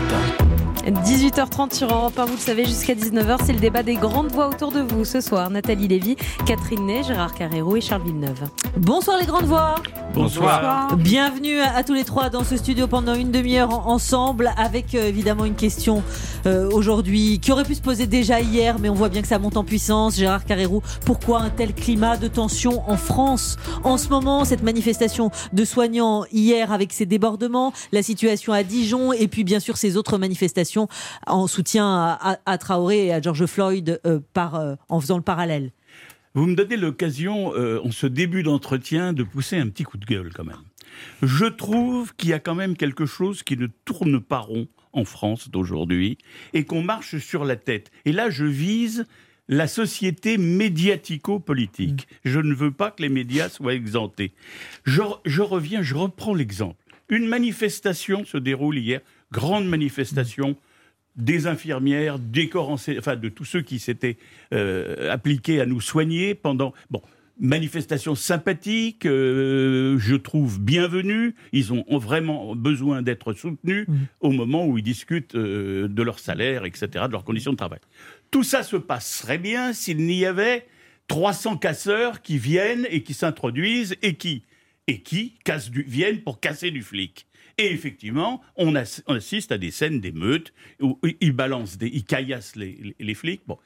18h30 sur Europe 1, vous le savez, jusqu'à 19h, c'est le débat des grandes voix autour de vous. Ce soir, Nathalie Lévy, Catherine Ney, Gérard Carrero et Charles Villeneuve. Bonsoir les grandes voix. Bonsoir. Bienvenue à tous les trois dans ce studio pendant une demi-heure ensemble avec évidemment une question aujourd'hui qui aurait pu se poser déjà hier, mais on voit bien que ça monte en puissance. Gérard Carrero, pourquoi un tel climat de tension en France en ce moment? Cette manifestation de soignants hier avec ces débordements, la situation à Dijon et puis bien sûr ces autres manifestations en soutien à Traoré et à George Floyd en faisant le parallèle. Vous me donnez l'occasion, en ce début d'entretien, de pousser un petit coup de gueule quand même. Je trouve qu'il y a quand même quelque chose qui ne tourne pas rond en France d'aujourd'hui et qu'on marche sur la tête. Et là, je vise la société médiatico-politique. Je ne veux pas que les médias soient exemptés. Je reprends l'exemple. Une manifestation se déroule hier, grande manifestation, des infirmières, des corps de tous ceux qui s'étaient appliqués à nous soigner pendant... Manifestation sympathique, je trouve bienvenue. Ils ont vraiment besoin d'être soutenus au moment où ils discutent de leur salaire, etc., de leurs conditions de travail. Tout ça se passerait bien s'il n'y avait 300 casseurs qui viennent et qui s'introduisent et qui viennent pour casser du flic. Et effectivement, on assiste à des scènes d'émeutes où ils caillassent les flics. Bon.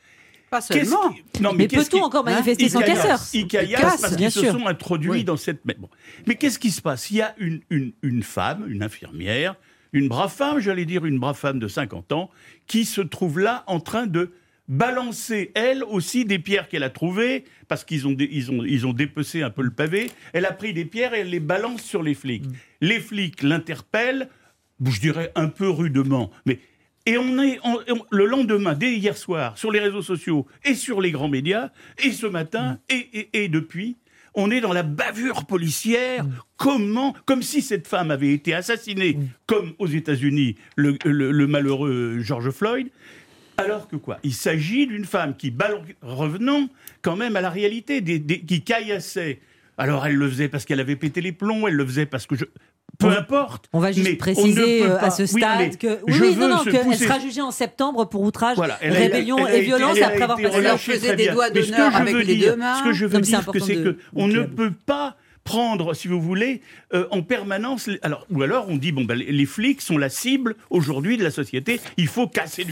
Pas seulement. Mais peut-on encore manifester sans casseurs? Ils caillassent parce qu'ils se sont introduits dans cette... Mais qu'est-ce qui se passe? Il y a une femme, une infirmière, une brave femme, j'allais dire une brave femme de 50 ans, qui se trouve là en train de balancer, elle aussi, des pierres qu'elle a trouvées, parce qu'ils ont dépecé un peu le pavé. Elle a pris des pierres et elle les balance sur les flics. Les flics l'interpellent, je dirais un peu rudement, mais... Et le lendemain, dès hier soir, sur les réseaux sociaux et sur les grands médias, et ce matin, et depuis, on est dans la bavure policière. Comme si cette femme avait été assassinée, comme aux États-Unis, le malheureux George Floyd. Alors que quoi? Il s'agit d'une femme qui, revenons quand même à la réalité, qui caillassait. Alors elle le faisait parce qu'elle avait pété les plombs, elle le faisait parce que peu importe. On va juste préciser à ce stade qu'elle sera jugée en septembre pour outrage, rébellion et violence après avoir passé. Elle faisait des doigts d'honneur avec les deux mains. Ce que je veux dire, c'est qu'on ne peut pas prendre, si vous voulez, en permanence... Ou alors on dit, les flics sont la cible aujourd'hui de la société, il faut casser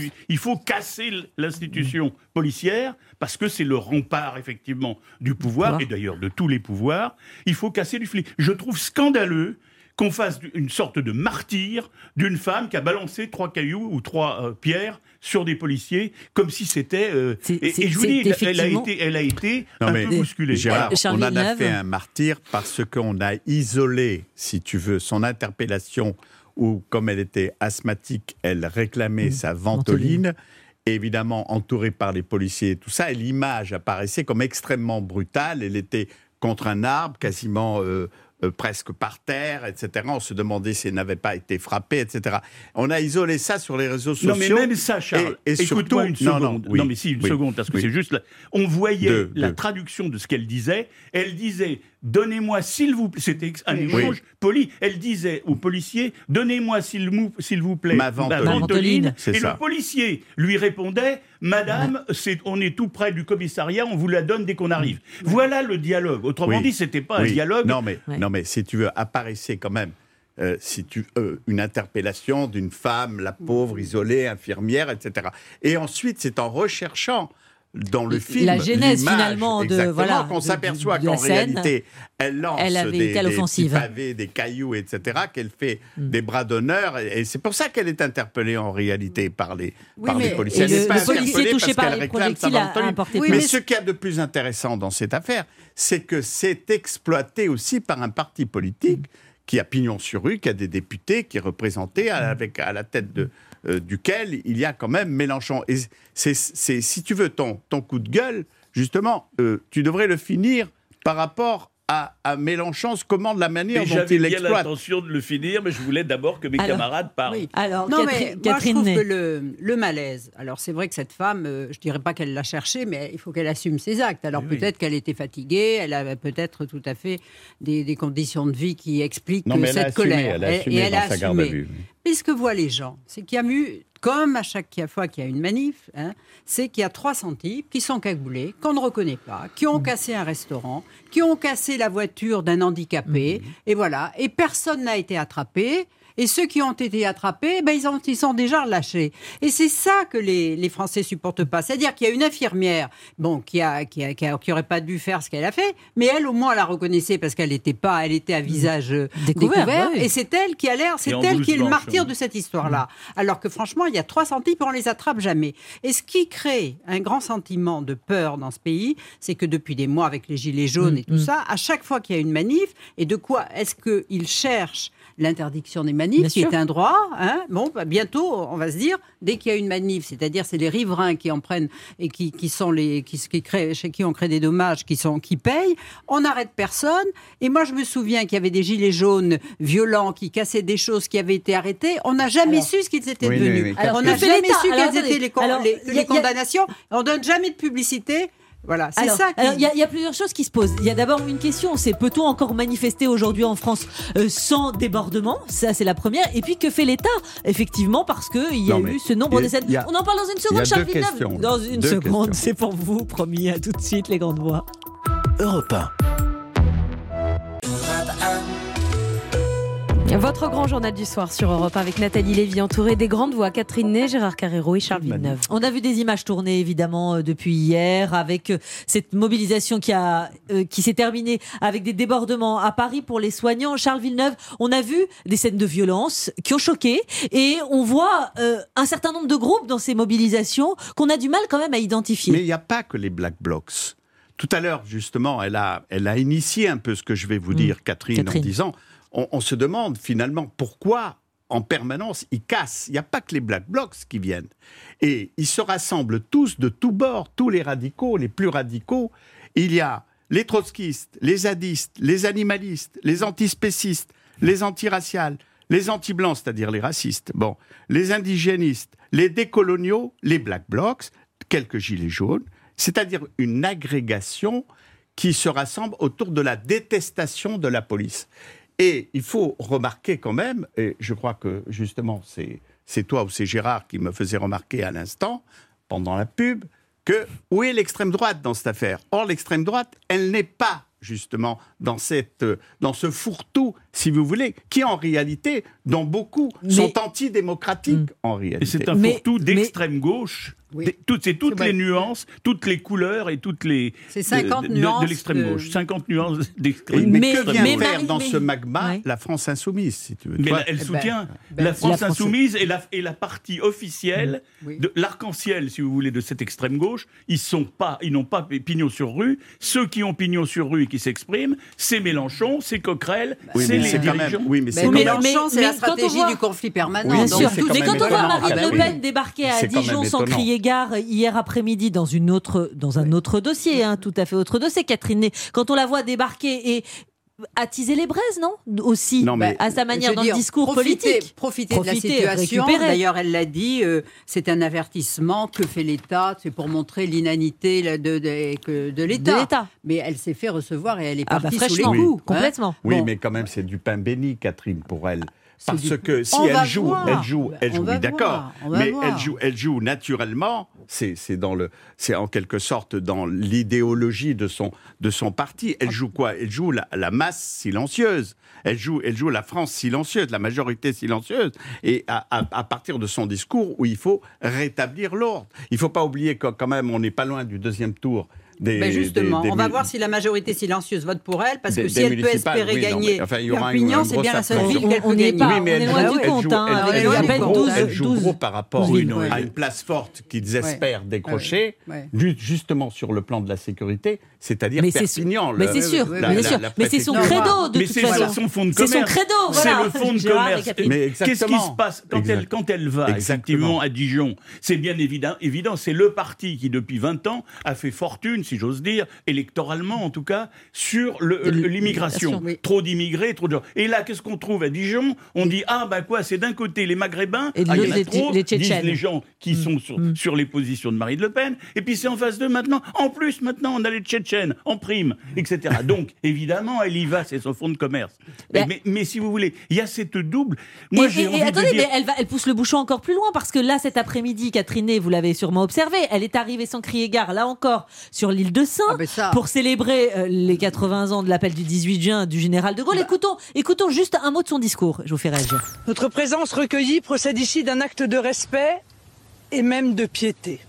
l'institution policière, parce que c'est le rempart, effectivement, du pouvoir, et d'ailleurs de tous les pouvoirs. Il faut casser du flic. Je trouve scandaleux qu'on fasse une sorte de martyr d'une femme qui a balancé 3 cailloux ou 3 pierres sur des policiers, comme si c'était... et je vous dis, elle a été un peu bousculée. Gérard, on en a fait un martyr parce qu'on a isolé, si tu veux, son interpellation, où, comme elle était asthmatique, elle réclamait sa ventoline. Évidemment, entourée par les policiers et tout ça, et l'image apparaissait comme extrêmement brutale. Elle était contre un arbre, quasiment... presque par terre, etc. On se demandait si elle n'avait pas été frappée, etc. On a isolé ça sur les réseaux sociaux. Non, mais même ça, Charles, écoute-moi une seconde. Non, mais si, une seconde, parce que c'est juste... On voyait la traduction de ce qu'elle disait. Elle disait, donnez-moi s'il vous plaît... C'était un échange poli. Elle disait aux policiers, donnez-moi s'il vous plaît ma ventoline. Et le policier lui répondait, madame, on est tout près du commissariat, on vous la donne dès qu'on arrive. Voilà le dialogue. Autrement dit, c'était pas un dialogue... Non, mais si tu veux, apparaissait quand même une interpellation d'une femme, la pauvre, isolée, infirmière, etc. Et ensuite, c'est en recherchant dans le film la genèse finalement qu'on s'aperçoit qu'en réalité, elle lance des pavés, des cailloux, etc., qu'elle fait des bras d'honneur, et c'est pour ça qu'elle est interpellée en réalité par les policiers. Elle n'est pas interpellée parce qu'elle réclame sa ventoline. Mais ce qu'il y a de plus intéressant dans cette affaire, c'est que c'est exploité aussi par un parti politique qui a pignon sur rue, qui a des députés, qui est représenté à la tête duquel il y a quand même Mélenchon. Et c'est si tu veux, ton coup de gueule, justement, tu devrais le finir par rapport à Mélenchon, comment de la manière dont il l'exploite. J'avais bien l'intention de le finir, mais je voulais d'abord que mes camarades parlent. Oui. Alors, non, mais moi, je trouve que le malaise... Alors, c'est vrai que cette femme, je ne dirais pas qu'elle l'a cherché, mais il faut qu'elle assume ses actes. Alors, peut-être qu'elle était fatiguée, elle avait peut-être tout à fait des conditions de vie qui expliquent cette colère. Elle a assumé dans sa garde à vue. Mais ce que voient les gens, c'est qu'il y a eu, comme à chaque fois qu'il y a une manif, c'est qu'il y a 300 types qui sont cagoulés, qu'on ne reconnaît pas, qui ont cassé un restaurant, qui ont cassé la voiture d'un handicapé, et voilà. Et personne n'a été attrapé. Et ceux qui ont été attrapés, ils sont déjà relâchés. Et c'est ça que les Français supportent pas. C'est-à-dire qu'il y a une infirmière, qui aurait pas dû faire ce qu'elle a fait, mais elle, au moins, la reconnaissait parce qu'elle était à visage découvert. Et c'est elle qui a l'air, c'est elle qui est le martyr de cette histoire-là. Alors que franchement, il y a 300 types, on les attrape jamais. Et ce qui crée un grand sentiment de peur dans ce pays, c'est que depuis des mois, avec les gilets jaunes et tout ça, à chaque fois qu'il y a une manif, et de quoi est-ce qu'ils cherchent l'interdiction des manifs, qui est un droit. Bientôt, on va se dire, dès qu'il y a une manif, c'est-à-dire c'est les riverains qui en prennent et qui créent, chez qui on crée des dommages, qui payent, on n'arrête personne. Et moi, je me souviens qu'il y avait des gilets jaunes violents qui cassaient des choses qui avaient été arrêtées. On n'a jamais su ce qu'ils étaient devenus. On n'a jamais su quelles étaient les condamnations. On donne jamais de publicité. Voilà, c'est ça. Il y a plusieurs choses qui se posent. Il y a d'abord une question, c'est peut-on encore manifester aujourd'hui en France sans débordement? Ça, c'est la première. Et puis, que fait l'État? Effectivement, parce qu'il y a eu ce nombre de scènes. On en parle dans une seconde, Charles Villeneuve. Dans une seconde, c'est pour vous, promis. À tout de suite, les grandes voix. Europe 1. Votre grand journal du soir sur Europe avec Nathalie Lévy, entourée des grandes voix, Catherine Ney, Gérard Carrero et Charles Villeneuve. On a vu des images tournées évidemment depuis hier avec cette mobilisation qui s'est terminée avec des débordements à Paris pour les soignants. Charles Villeneuve, on a vu des scènes de violence qui ont choqué et on voit un certain nombre de groupes dans ces mobilisations qu'on a du mal quand même à identifier. Mais il n'y a pas que les Black Blocs. Tout à l'heure, justement, elle a initié un peu ce que je vais vous dire, Catherine, en disant... On se demande finalement pourquoi, en permanence, ils cassent. Il n'y a pas que les Black Blocs qui viennent. Et ils se rassemblent tous de tous bords, tous les radicaux, les plus radicaux. Il y a les trotskistes, les zadistes, les animalistes, les antispécistes, les antiraciales, les anti-blancs, c'est-à-dire les racistes, les indigénistes, les décoloniaux, les Black Blocs, quelques gilets jaunes, c'est-à-dire une agrégation qui se rassemble autour de la détestation de la police. Et il faut remarquer quand même, et je crois que justement c'est toi ou c'est Gérard qui me faisait remarquer à l'instant, pendant la pub, que où est l'extrême droite dans cette affaire ? Or, l'extrême droite, elle n'est pas justement dans ce fourre-tout, si vous voulez, qui en réalité, dont beaucoup sont antidémocratiques en réalité. Et c'est un fourre-tout d'extrême gauche. Oui. C'est toutes les nuances, toutes les couleurs et toutes les... C'est 50 nuances de l'extrême gauche. 50 nuances d'extrême gauche. Mais que vient faire dans ce magma la France Insoumise, si tu veux. Mais elle soutient la France Insoumise et la partie officielle de l'arc-en-ciel, si vous voulez, de cette extrême gauche. Ils n'ont pas pignon sur rue. Ceux qui ont pignon sur rue et qui s'expriment, c'est Mélenchon, c'est Coquerel, c'est les dirigeants. Mélenchon, c'est la stratégie du conflit permanent. Bien sûr. Mais quand on voit Marine Le Pen débarquer à Dijon sans crier gare hier après-midi dans un autre dossier, tout à fait autre dossier, Catherine Ney, quand on la voit débarquer et attiser les braises, non ? Aussi, à sa manière dans le discours politique. Profiter de la situation. D'ailleurs, elle l'a dit, c'est un avertissement. Que fait l'État ? C'est pour montrer l'inanité de l'État. Mais elle s'est fait recevoir et elle est partie sous les coups. Complètement. Oui, mais quand même, c'est du pain béni, Catherine, pour elle. Parce que si elle joue, oui, d'accord, mais elle joue naturellement. C'est en quelque sorte dans l'idéologie de son parti. Elle joue quoi ? Elle joue la masse silencieuse. Elle joue la France silencieuse, la majorité silencieuse. Et à partir de son discours où il faut rétablir l'ordre. Il ne faut pas oublier que quand même on n'est pas loin du deuxième tour. Justement, on va voir si la majorité silencieuse vote pour elle, parce que si elle peut espérer gagner Perpignan, c'est bien la seule ville qu'elle peut gagner. On est loin du compte. Elle joue gros par rapport à une place forte qu'ils espèrent décrocher, justement sur le plan de la sécurité, c'est-à-dire Perpignan. Mais c'est sûr, mais c'est son credo de toute façon. C'est son fonds de commerce. C'est son credo, c'est le fonds de commerce. Qu'est-ce qui se passe quand elle va effectivement à Dijon ? C'est bien évident, c'est le parti qui depuis 20 ans a fait fortune, si j'ose dire, électoralement en tout cas, sur l'immigration. Trop d'immigrés, trop de gens. Et là, qu'est-ce qu'on trouve à Dijon ? On dit, c'est d'un côté les Maghrébins, il y en a trop, disent les gens qui sont sur les positions de Marine Le Pen, et puis c'est en face d'eux maintenant. En plus, maintenant, on a les Tchétchènes en prime, etc. Donc, évidemment, elle y va, c'est son fonds de commerce. Mais si vous voulez, il y a cette double... Moi, j'ai envie de dire... mais elle pousse le bouchon encore plus loin, parce que là, cet après-midi, Catherine Ney, vous l'avez sûrement observé, elle est arrivée sans crier gare, là encore, sur l'île de Sein, pour célébrer les 80 ans de l'appel du 18 juin du général de Gaulle. Écoutons juste un mot de son discours, je vous fais réagir. Notre présence recueillie procède ici d'un acte de respect et même de piété.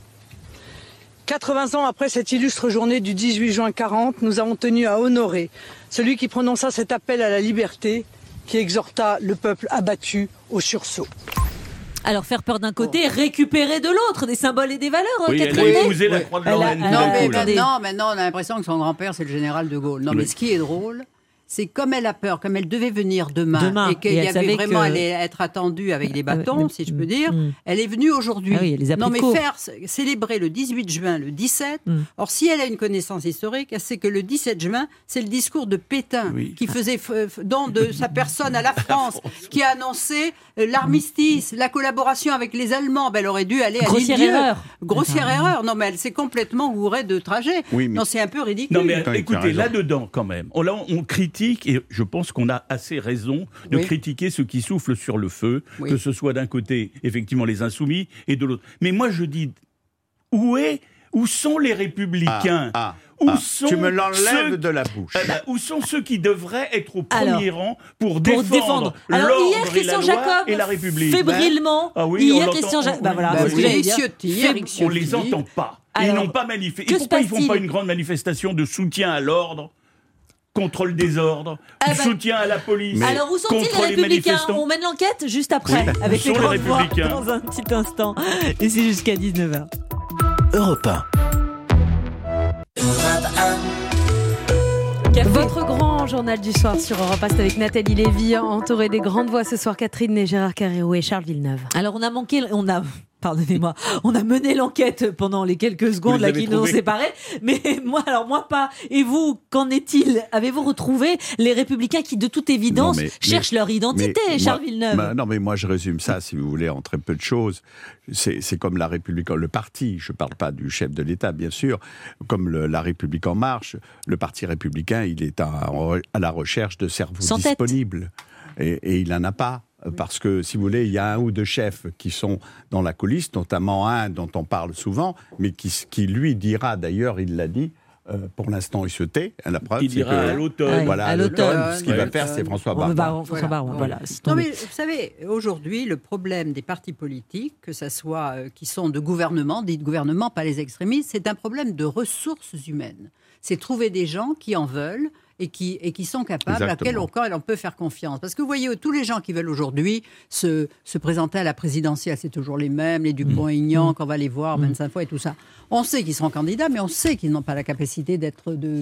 80 ans après cette illustre journée du 18 juin 40, nous avons tenu à honorer celui qui prononça cet appel à la liberté, qui exhorta le peuple abattu au sursaut. Alors faire peur d'un côté, récupérer de l'autre, des symboles et des valeurs. Oui, elle a épousé la croix de Lorraine. Maintenant, on a l'impression que son grand-père, c'est le général de Gaulle. Non, mais ce qui est drôle, c'est comme elle a peur, comme elle devait venir demain et qu'elle avait vraiment allait être attendue avec des bâtons, si je peux dire, elle est venue aujourd'hui. Ah oui, non, mais célébrer le 18 juin, le 17. Or, si elle a une connaissance historique, elle sait que le 17 juin, c'est le discours de Pétain qui faisait don de sa personne à la France, qui a annoncé l'armistice, la collaboration avec les Allemands. Elle aurait dû aller à Grossière erreur. Grossière erreur. Non, mais elle s'est complètement gourée de trajet. Non, c'est un peu ridicule. Non, mais écoutez, là-dedans, quand même, on critique, et je pense qu'on a assez raison de critiquer ceux qui soufflent sur le feu, que ce soit d'un côté, effectivement, les insoumis, et de l'autre. Mais moi, je dis, où est Où sont les républicains Où sont tu me l'enlèves ceux... de la bouche. Où sont ceux qui devraient être au premier rang pour défendre Alors, l'ordre hier, et Christian la loi Jacob, et la République fébrilement, hier, Christian Jacob... on les entend pas. Ils n'ont pas manifesté. Et pourquoi ils font pas une grande manifestation de soutien à l'ordre, contre le désordre, soutien à la police? Alors, où sont-ils contre les républicains? manifestants. On mène l'enquête juste après, avec les grandes voix, dans un petit instant. Et c'est jusqu'à 19h. Europe 1. Votre grand journal du soir sur Europe 1, c'est avec Nathalie Lévy, entourée des grandes voix ce soir, Catherine et Gérard Carreau et Charles Villeneuve. Alors on a mené l'enquête pendant les quelques secondes là qui nous ont séparés, mais moi pas. Et vous, qu'en est-il? Avez-vous retrouvé les Républicains qui, de toute évidence, cherchent leur identité, Charles Villeneuve? Non, mais moi je résume ça, si vous voulez, en très peu de choses. C'est comme la République, le parti. Je ne parle pas du chef de l'État, bien sûr. Comme la République en marche, le parti républicain, il est à la recherche de cerveaux disponibles, et il n'en a pas. Parce que, si vous voulez, il y a un ou deux chefs qui sont dans la coulisse, notamment un dont on parle souvent, mais qui lui dira, d'ailleurs, il l'a dit, pour l'instant, il se tait. La preuve, il dira à l'automne. Voilà, à l'automne. Ce qu'il va faire, c'est François Baron. Voilà. Non, mais vous savez, aujourd'hui, le problème des partis politiques, que ce soit qui sont de gouvernement, dits de gouvernement, pas les extrémistes, c'est un problème de ressources humaines. C'est trouver des gens qui en veulent et qui sont capables, auxquels on peut faire confiance. Parce que vous voyez, tous les gens qui veulent aujourd'hui se présenter à la présidentielle, c'est toujours les mêmes, les Dupont-Aignan, qu'on va les voir 25 fois et tout ça. On sait qu'ils seront candidats, mais on sait qu'ils n'ont pas la capacité de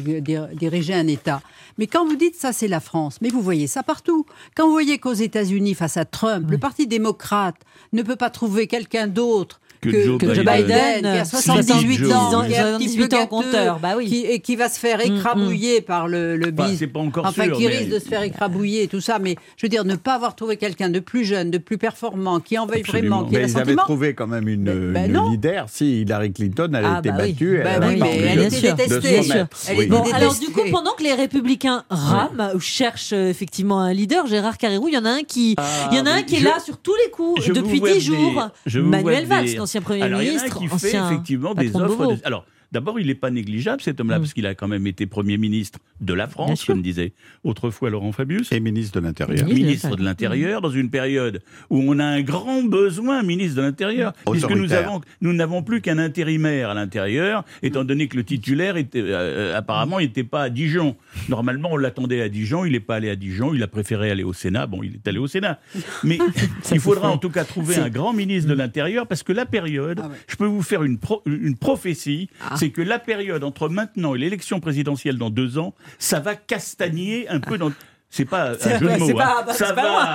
diriger un État. Mais quand vous dites ça, c'est la France, mais vous voyez ça partout. Quand vous voyez qu'aux États-Unis, face à Trump, le Parti démocrate ne peut pas trouver quelqu'un d'autre que Joe Biden, qui a 78 ans, qui est un petit peu compteur, et qui va se faire écrabouiller par le bis. C'est pas encore sûr, qui risque de se faire écrabouiller et tout ça. Mais je veux dire, ne pas avoir trouvé quelqu'un de plus jeune, de plus performant, qui en veuille vraiment, qui ait le sentiment. Ils avaient trouvé quand même une leader. Si Hillary Clinton, elle a été battue, elle était détestée. Alors du coup, pendant que les Républicains rament ou cherchent effectivement un leader, Gérard Carreau, il y en a un qui est là sur tous les coups depuis 10 jours. Manuel Valls, l'ancien Premier ministre, il y en a qui fait effectivement des offres. Alors, d'abord, il n'est pas négligeable, cet homme-là, parce qu'il a quand même été Premier ministre de la France, comme disait autrefois Laurent Fabius. Et ministre de l'Intérieur. Ministre de l'Intérieur, dans une période où on a un grand besoin, ministre de l'Intérieur, puisque nous n'avons plus qu'un intérimaire à l'intérieur, étant donné que le titulaire apparemment n'était pas à Dijon. Normalement, on l'attendait à Dijon, il n'est pas allé à Dijon, il a préféré aller au Sénat. Bon, il est allé au Sénat. Mais il faudra en tout cas trouver un grand ministre de l'Intérieur, parce que la période, je peux vous faire une prophétie, c'est que la période entre maintenant et l'élection présidentielle dans 2 ans, ça va castagner un peu dans... C'est pas un jeu de mots. Ça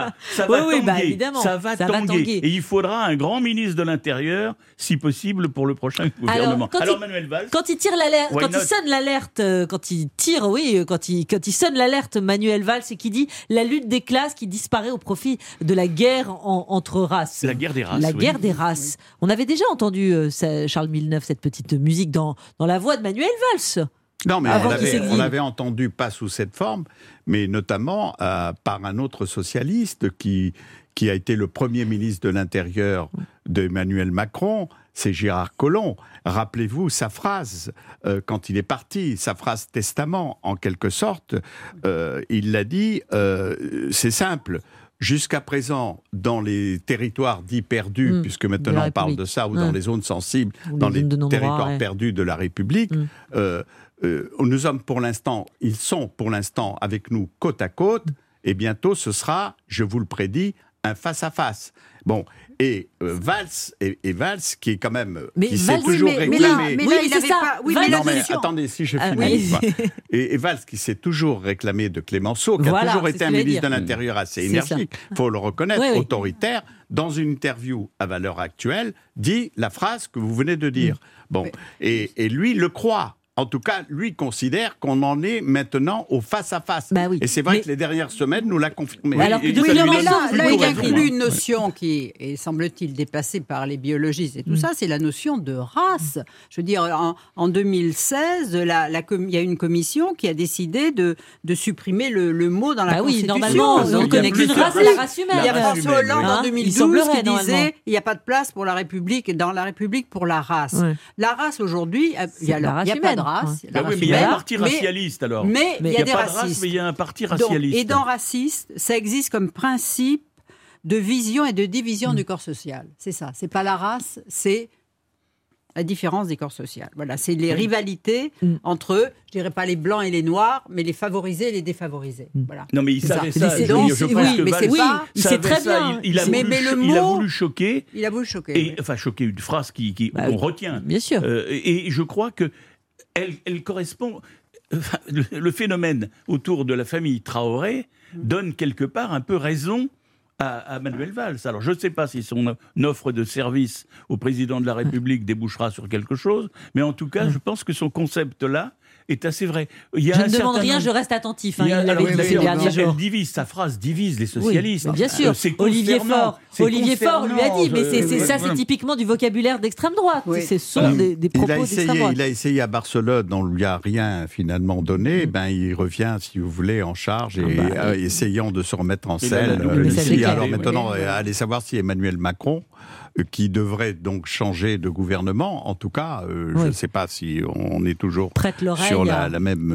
va tanguer. Et il faudra un grand ministre de l'Intérieur, si possible, pour le prochain gouvernement. Alors Manuel Valls, quand il tire l'alerte, quand il sonne l'alerte, quand il sonne l'alerte, Manuel Valls, c'est qui dit la lutte des classes qui disparaît au profit de la guerre entre races. La guerre des races. La guerre des races. On avait déjà entendu Charles Villeneuve, cette petite musique dans la voix de Manuel Valls. Non, mais on l'avait entendu, pas sous cette forme, mais notamment par un autre socialiste qui a été le premier ministre de l'Intérieur d'Emmanuel Macron, c'est Gérard Collomb. Rappelez-vous sa phrase, quand il est parti, sa phrase testament, en quelque sorte, il l'a dit, c'est simple. Jusqu'à présent, dans les territoires dits perdus, puisque maintenant on parle de ça, ou dans les zones sensibles, dans les territoires perdus de la République, ils sont pour l'instant avec nous côte à côte, et bientôt ce sera, je vous le prédis, un face-à-face. Bon, et Valls, qui est quand même... qui s'est toujours réclamé... attendez, si je finis. Et Valls, qui s'est toujours réclamé de Clémenceau, qui a toujours été un ministre de l'Intérieur assez énergique, il faut le reconnaître, autoritaire, dans une interview à Valeurs Actuelles, dit la phrase que vous venez de dire. Bon, et lui le croit. En tout cas, lui considère qu'on en est maintenant au face-à-face. Bah oui. Et c'est vrai que les dernières semaines nous l'a confirmé. Alors que depuis là, il inclut une notion qui est, semble-t-il, dépassée par les biologistes et tout ça, c'est la notion de race. Je veux dire, en 2016, il y a une commission qui a décidé de supprimer le mot dans la Constitution. Oui, normalement, on connaît qu'une race, la race humaine. Il y a François Hollande en 2012 qui disait il n'y a pas de place pour la République, dans la République pour la race. Ouais. La race aujourd'hui, il n'y a pas de race. Mais il y a un parti racialiste alors. Mais il y a des racistes. Mais il y a un parti racialiste. Et dans raciste, ça existe comme principe de vision et de division du corps social. C'est ça. C'est pas la race, c'est la différence des corps sociaux. Voilà, c'est les rivalités entre, je dirais pas les blancs et les noirs, mais les favorisés et les défavorisés. Voilà. Non, mais il savait ça. Je pense que Valls, il sait très bien. Il a voulu choquer. Il a voulu choquer. Enfin, choquer, une phrase qu'on retient. Bien sûr. Et je crois que elle correspond. Le phénomène autour de la famille Traoré donne quelque part un peu raison à Manuel Valls. Alors, je ne sais pas si son offre de service au président de la République débouchera sur quelque chose, mais en tout cas, je pense que son concept-là est assez vrai. Je ne demande rien, je reste attentif. Il l'avait dit ces derniers jours. Sa phrase divise les socialistes. Oui, bien sûr. Olivier Faure lui a dit, mais c'est typiquement du vocabulaire d'extrême droite. Oui. Ce sont des propos d'extrême droite. Il a essayé à Barcelone, on ne lui a rien finalement donné. Il revient, si vous voulez, en charge et essayant de se remettre en selle. Alors maintenant, allez savoir si Emmanuel Macron, qui devrait donc changer de gouvernement, en tout cas, je ne sais pas si on est toujours sur la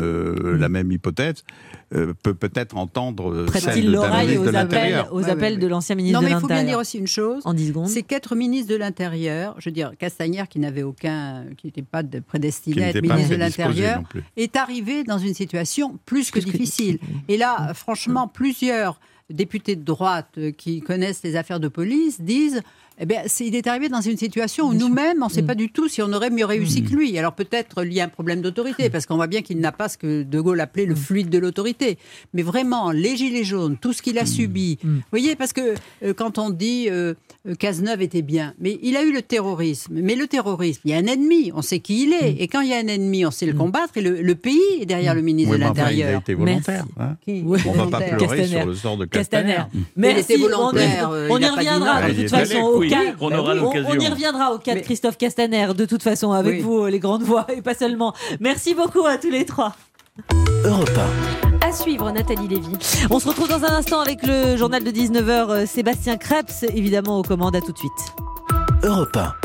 même hypothèse, peut-être entendre celle d'un ministre de l'Intérieur. Aux appels de l'ancien ministre de l'Intérieur. Non, mais il faut bien dire aussi une chose. En 10 secondes. C'est qu'être ministre de l'Intérieur, je veux dire, Castaner, qui n'était pas prédestiné à être ministre de l'Intérieur, est arrivé dans une situation plus que difficile. Et là, franchement, plusieurs députés de droite qui connaissent les affaires de police disent il est arrivé dans une situation où nous-mêmes, on ne sait pas du tout si on aurait mieux réussi que lui. Alors peut-être il y a un problème d'autorité, parce qu'on voit bien qu'il n'a pas ce que De Gaulle appelait le fluide de l'autorité. Mais vraiment, les gilets jaunes, tout ce qu'il a subi, vous voyez, parce que quand on dit Cazeneuve était bien, mais il a eu le terrorisme. Mais le terrorisme, il y a un ennemi, on sait qui il est. Et quand il y a un ennemi, on sait le combattre. Et le pays est derrière le ministre de l'Intérieur. Il a été volontaire. Qui on ne va pas pleurer sur le sort de Castaner. Mais il était volontaire. On y reviendra de toute façon. On aura l'occasion. On y reviendra au cas de Christophe Castaner, de toute façon, avec vous, les grandes voix, et pas seulement. Merci beaucoup à tous les trois. Europe 1. À suivre, Nathalie Lévy. On se retrouve dans un instant avec le journal de 19h, Sébastien Krebs, évidemment aux commandes. À tout de suite. Europe 1.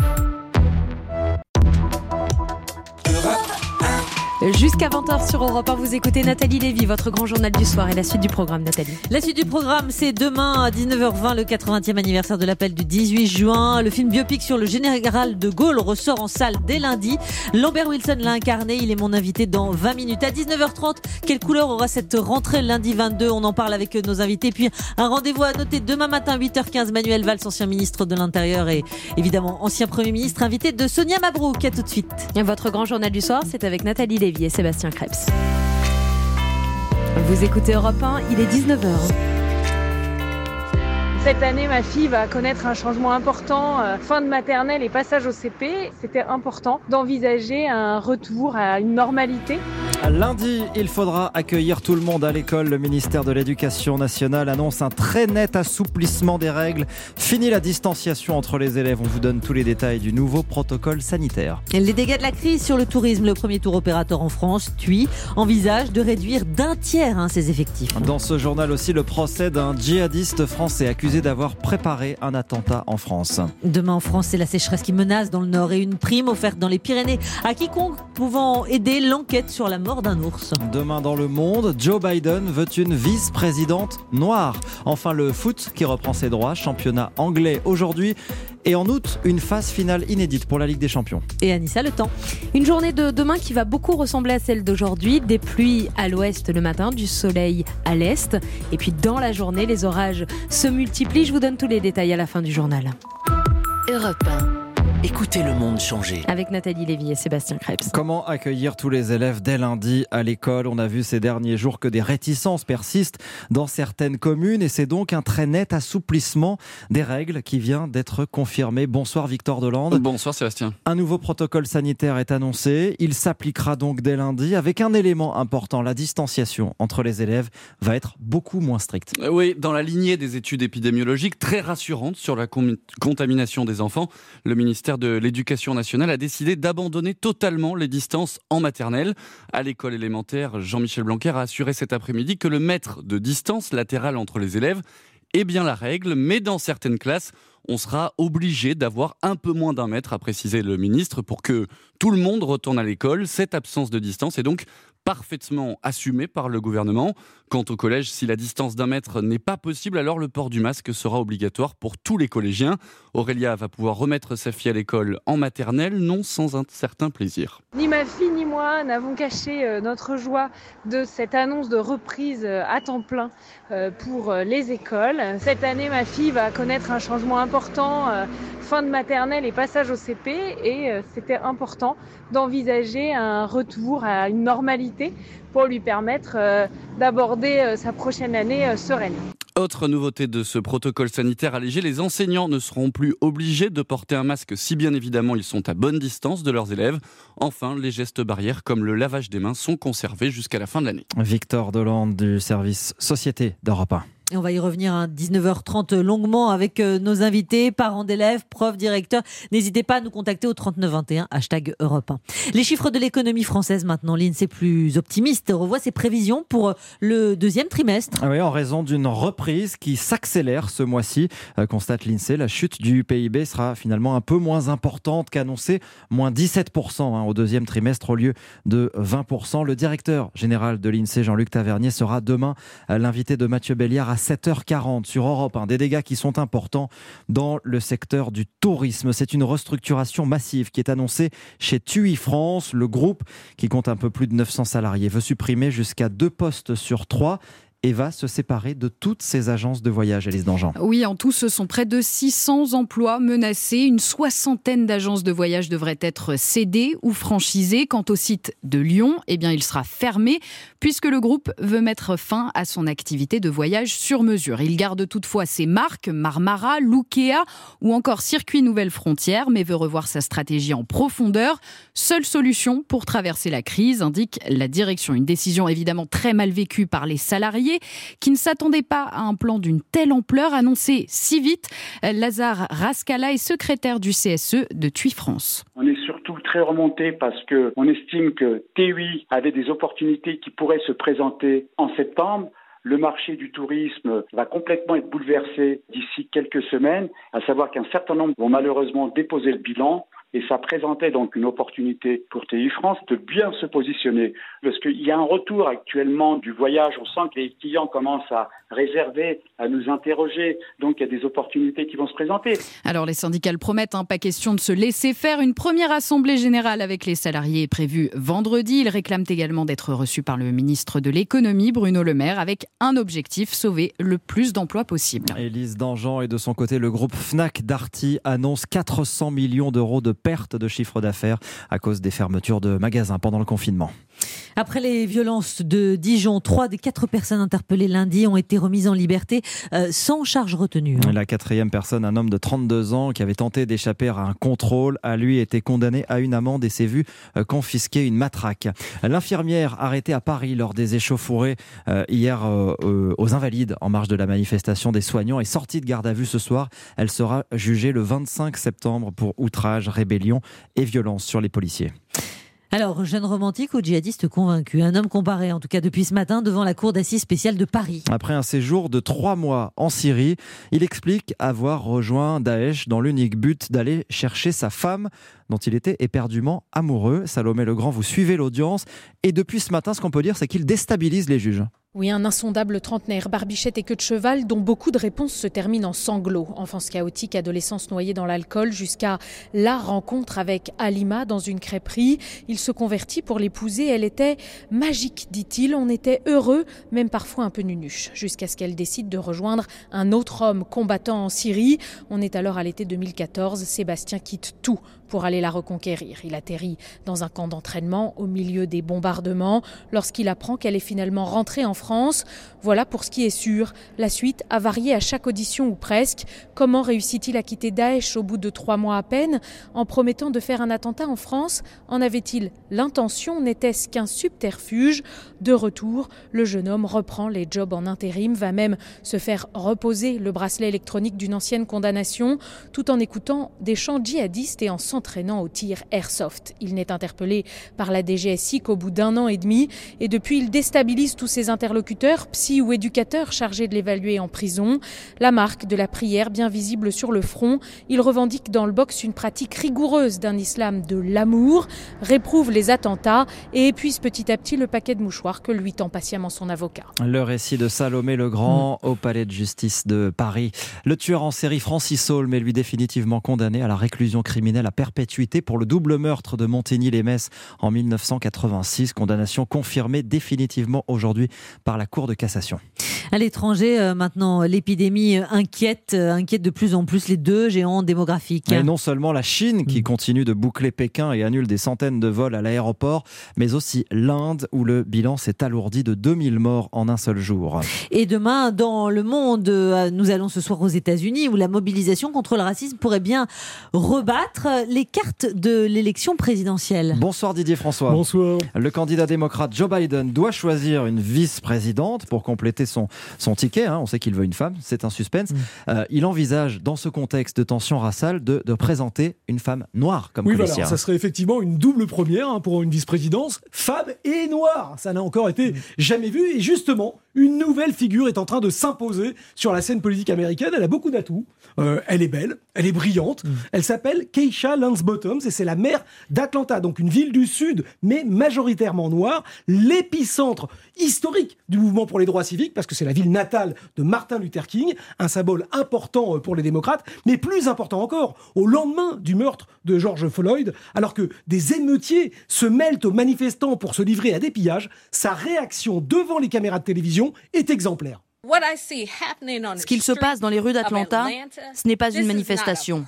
Jusqu'à 20h sur Europe 1, vous écoutez Nathalie Lévy, votre grand journal du soir et la suite du programme, Nathalie. La suite du programme, c'est demain à 19h20, le 80e anniversaire de l'appel du 18 juin. Le film biopic sur le général de Gaulle ressort en salle dès lundi. Lambert Wilson l'a incarné, il est mon invité dans 20 minutes. À 19h30, quelle couleur aura cette rentrée lundi 22 ? On en parle avec nos invités. Puis un rendez-vous à noter demain matin, 8h15, Manuel Valls, ancien ministre de l'Intérieur et évidemment ancien Premier ministre, invité de Sonia Mabrouk. À tout de suite. Votre grand journal du soir, c'est avec Nathalie Lévy et Sébastien Krebs. Vous écoutez Europe 1, il est 19h. Cette année, ma fille va connaître un changement important. Fin de maternelle et passage au CP, c'était important d'envisager un retour à une normalité. Lundi, il faudra accueillir tout le monde à l'école. Le ministère de l'Éducation nationale annonce un très net assouplissement des règles. Fini la distanciation entre les élèves. On vous donne tous les détails du nouveau protocole sanitaire. Les dégâts de la crise sur le tourisme. Le premier tour opérateur en France, TUI, envisage de réduire d'un tiers ses effectifs. Dans ce journal aussi, le procès d'un djihadiste français accusé d'avoir préparé un attentat en France. Demain en France, c'est la sécheresse qui menace dans le Nord et une prime offerte dans les Pyrénées à quiconque pouvant aider l'enquête sur la mort d'un ours. Demain dans Le Monde, Joe Biden veut une vice-présidente noire. Enfin le foot qui reprend ses droits, championnat anglais aujourd'hui. Et en août, une phase finale inédite pour la Ligue des Champions. Et Anissa, le temps. Une journée de demain qui va beaucoup ressembler à celle d'aujourd'hui. Des pluies à l'ouest le matin, du soleil à l'est. Et puis dans la journée, les orages se multiplient. Je vous donne tous les détails à la fin du journal. Europe 1. Écoutez le monde changer. Avec Nathalie Lévy et Sébastien Krebs. Comment accueillir tous les élèves dès lundi à l'école ? On a vu ces derniers jours que des réticences persistent dans certaines communes et c'est donc un très net assouplissement des règles qui vient d'être confirmé. Bonsoir Victor Delande. Bonsoir Sébastien. Un nouveau protocole sanitaire est annoncé. Il s'appliquera donc dès lundi avec un élément important. La distanciation entre les élèves va être beaucoup moins stricte. Oui, dans la lignée des études épidémiologiques très rassurantes sur la contamination des enfants, le ministère de l'Éducation nationale a décidé d'abandonner totalement les distances en maternelle. À l'école élémentaire, Jean-Michel Blanquer a assuré cet après-midi que le mètre de distance latérale entre les élèves est bien la règle, mais dans certaines classes, on sera obligé d'avoir un peu moins d'1 mètre, a précisé le ministre, pour que tout le monde retourne à l'école. Cette absence de distance est donc parfaitement assumée par le gouvernement. Quant au collège, si la distance d'1 mètre n'est pas possible, alors le port du masque sera obligatoire pour tous les collégiens. Aurélia va pouvoir remettre sa fille à l'école en maternelle, non sans un certain plaisir. Ni ma fille ni moi n'avons caché notre joie de cette annonce de reprise à temps plein pour les écoles. Cette année, ma fille va connaître un changement important, fin de maternelle et passage au CP, et c'était important d'envisager un retour à une normalité pour lui permettre d'aborder sa prochaine année sereine. Autre nouveauté de ce protocole sanitaire allégé, les enseignants ne seront plus obligés de porter un masque si bien évidemment ils sont à bonne distance de leurs élèves. Enfin, les gestes barrières comme le lavage des mains sont conservés jusqu'à la fin de l'année. Victor Delande du service Société d'Europe 1. Et on va y revenir à 19h30 longuement avec nos invités, parents d'élèves, profs, directeurs. N'hésitez pas à nous contacter au 3921 #Europe 1. Les chiffres de l'économie française maintenant. L'INSEE plus optimiste revoit ses prévisions pour le deuxième trimestre. Ah oui, en raison d'une reprise qui s'accélère ce mois-ci, constate l'INSEE. La chute du PIB sera finalement un peu moins importante qu'annoncé, moins 17% au deuxième trimestre au lieu de 20%. Le directeur général de l'INSEE, Jean-Luc Tavernier, sera demain l'invité de Mathieu Béliard à 7h40 sur Europe 1. Des dégâts qui sont importants dans le secteur du tourisme. C'est une restructuration massive qui est annoncée chez TUI France. Le groupe, qui compte un peu plus de 900 salariés, veut supprimer jusqu'à 2 postes sur 3 et va se séparer de toutes ces agences de voyage, Élise Dangean. Oui, en tout, ce sont près de 600 emplois menacés. Une 60aine d'agences de voyage devraient être cédées ou franchisées. Quant au site de Lyon, il sera fermé puisque le groupe veut mettre fin à son activité de voyage sur mesure. Il garde toutefois ses marques Marmara, Lookea ou encore Circuit Nouvelles Frontières, mais veut revoir sa stratégie en profondeur. Seule solution pour traverser la crise, indique la direction. Une décision évidemment très mal vécue par les salariés qui ne s'attendaient pas à un plan d'une telle ampleur annoncé si vite. Lazare Rascala est secrétaire du CSE de TUI France. On est surtout très remonté parce qu'on estime que TUI avait des opportunités qui pourraient se présenter en septembre. Le marché du tourisme va complètement être bouleversé d'ici quelques semaines, à savoir qu'un certain nombre vont malheureusement déposer le bilan. Et ça présentait donc une opportunité pour TUI France de bien se positionner. Parce qu'il y a un retour actuellement du voyage. On sent que les clients commencent à réserver, à nous interroger. Donc il y a des opportunités qui vont se présenter. Alors les syndicats le promettent, pas question de se laisser faire. Une première assemblée générale avec les salariés est prévue vendredi. Ils réclament également d'être reçus par le ministre de l'économie, Bruno Le Maire, avec un objectif, sauver le plus d'emplois possible. Élise Dangean, et de son côté, le groupe Fnac Darty annonce 400 millions d'euros de perte de chiffre d'affaires à cause des fermetures de magasins pendant le confinement. Après les violences de Dijon, 3 des 4 personnes interpellées lundi ont été remises en liberté sans charge retenue. La 4e personne, un homme de 32 ans qui avait tenté d'échapper à un contrôle, a lui été condamné à une amende et s'est vu confisquer une matraque. L'infirmière arrêtée à Paris lors des échauffourées hier aux Invalides en marge de la manifestation des soignants est sortie de garde à vue ce soir. Elle sera jugée le 25 septembre pour outrage, rébellion et violence sur les policiers. Alors, jeune romantique ou djihadiste convaincu, un homme comparé en tout cas depuis ce matin devant la cour d'assises spéciale de Paris. Après un séjour de 3 mois en Syrie, il explique avoir rejoint Daesh dans l'unique but d'aller chercher sa femme dont il était éperdument amoureux. Salomé Legrand, vous suivez l'audience et depuis ce matin, ce qu'on peut dire, c'est qu'il déstabilise les juges. Oui, un insondable trentenaire, barbichette et queue de cheval dont beaucoup de réponses se terminent en sanglots. Enfance chaotique, adolescence noyée dans l'alcool, jusqu'à la rencontre avec Halima dans une crêperie. Il se convertit pour l'épouser. Elle était magique, dit-il. On était heureux, même parfois un peu nunuche, jusqu'à ce qu'elle décide de rejoindre un autre homme combattant en Syrie. On est alors à l'été 2014. Sébastien quitte tout pour aller la reconquérir. Il atterrit dans un camp d'entraînement au milieu des bombardements lorsqu'il apprend qu'elle est finalement rentrée en France. Voilà pour ce qui est sûr. La suite a varié à chaque audition ou presque. Comment réussit-il à quitter Daesh au bout de 3 mois à peine? En promettant de faire un attentat en France, en avait-il l'intention? N'était-ce qu'un subterfuge? De retour, le jeune homme reprend les jobs en intérim, va même se faire reposer le bracelet électronique d'une ancienne condamnation, tout en écoutant des chants djihadistes et en s'entraînant au tir airsoft. Il n'est interpellé par la DGSI qu'au bout d'1 an et demi, et depuis il déstabilise tous ses interlocuteurs, psy ou éducateurs chargés de l'évaluer en prison. La marque de la prière bien visible sur le front. Il revendique dans le box une pratique rigoureuse d'un islam de l'amour, réprouve les attentats et épuise petit à petit le paquet de mouchoirs que lui tend patiemment son avocat. Le récit de Salomé Legrand au palais de justice de Paris. Le tueur en série Francis Holm est lui définitivement condamné à la réclusion criminelle à perpétuité pour le double meurtre de Montigny-lès-Metz en 1986. Condamnation confirmée définitivement aujourd'hui par la Cour de cassation. À l'étranger, maintenant, l'épidémie inquiète de plus en plus les deux géants démographiques. Et non seulement la Chine qui continue de boucler Pékin et annule des centaines de vols à l'aéroport, mais aussi l'Inde où le bilan s'est alourdi de 2000 morts en un seul jour. Et demain, dans le monde, nous allons ce soir aux États-Unis où la mobilisation contre le racisme pourrait bien rebattre les cartes de l'élection présidentielle. Bonsoir Didier François. Bonsoir. Le candidat démocrate Joe Biden doit choisir une vice-présidente pour compléter son ticket. On sait qu'il veut une femme, c'est un suspense. Il envisage, dans ce contexte de tension raciale, de présenter une femme noire comme colistière. Voilà, ça serait effectivement une double première pour une vice-présidence, femme et noire. Ça n'a encore été jamais vu. Et justement, une nouvelle figure est en train de s'imposer sur la scène politique américaine. Elle a beaucoup d'atouts. Elle est belle, elle est brillante. Elle s'appelle Keisha Lance Bottoms et c'est la maire d'Atlanta, donc une ville du Sud, mais majoritairement noire, l'épicentre historique du mouvement pour les droits civiques, parce que c'est la ville natale de Martin Luther King, un symbole important pour les démocrates, mais plus important encore, au lendemain du meurtre de George Floyd, alors que des émeutiers se mêlent aux manifestants pour se livrer à des pillages, sa réaction devant les caméras de télévision est exemplaire. Ce qu'il se passe dans les rues d'Atlanta, ce n'est pas une manifestation.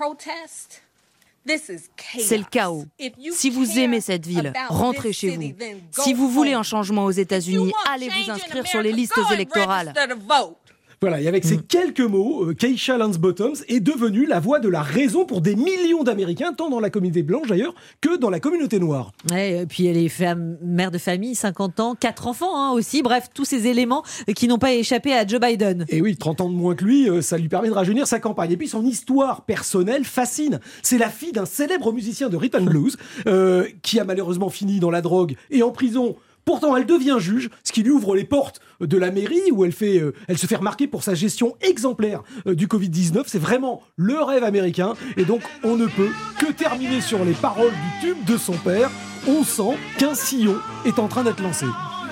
C'est le chaos. Si vous aimez cette ville, rentrez chez vous. Si vous voulez un changement aux États-Unis, allez vous inscrire sur les listes électorales. Voilà, et avec ces quelques mots, Keisha Lance Bottoms est devenue la voix de la raison pour des millions d'Américains, tant dans la communauté blanche d'ailleurs, que dans la communauté noire. Ouais, et puis elle est mère de famille, 50 ans, 4 enfants aussi, bref, tous ces éléments qui n'ont pas échappé à Joe Biden. Et oui, 30 ans de moins que lui, ça lui permet de rajeunir sa campagne. Et puis son histoire personnelle fascine. C'est la fille d'un célèbre musicien de rhythm and blues, qui a malheureusement fini dans la drogue et en prison. Pourtant, elle devient juge, ce qui lui ouvre les portes de la mairie où elle se fait remarquer pour sa gestion exemplaire du Covid-19. C'est vraiment le rêve américain. Et donc, on ne peut que terminer sur les paroles du tube de son père. On sent qu'un sillon est en train d'être lancé.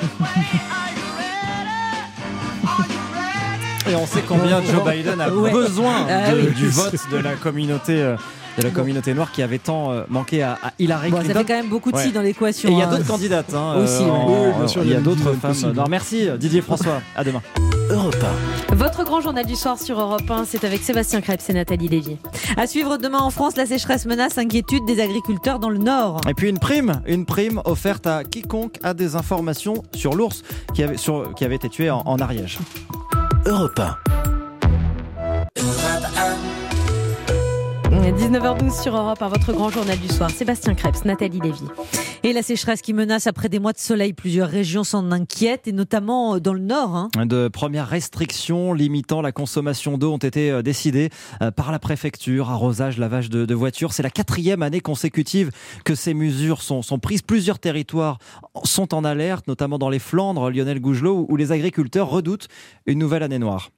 Et on sait combien Joe Biden a besoin du vote de la communauté noire qui avait tant manqué à Hillary Clinton. Ça fait quand même beaucoup de si dans l'équation. Et il y a d'autres candidates. Aussi. Bien sûr, il y a d'autres femmes. Non, merci Didier François. À demain. Europe 1. Votre grand journal du soir sur Europe 1, c'est avec Sébastien Krebs et Nathalie Lévy. À suivre demain en France, la sécheresse menace, inquiétude des agriculteurs dans le Nord. Et puis une prime offerte à quiconque a des informations sur l'ours qui avait été tué en Ariège. Europe 1. 19h12 sur Europe 1, votre grand journal du soir. Sébastien Krebs, Nathalie Lévy. Et la sécheresse qui menace après des mois de soleil, plusieurs régions s'en inquiètent, et notamment dans le Nord. De premières restrictions limitant la consommation d'eau ont été décidées par la préfecture. Arrosage, lavage de voitures. C'est la 4e année consécutive que ces mesures sont prises. Plusieurs territoires sont en alerte, notamment dans les Flandres, Lionel Gougelot, où les agriculteurs redoutent une nouvelle année noire.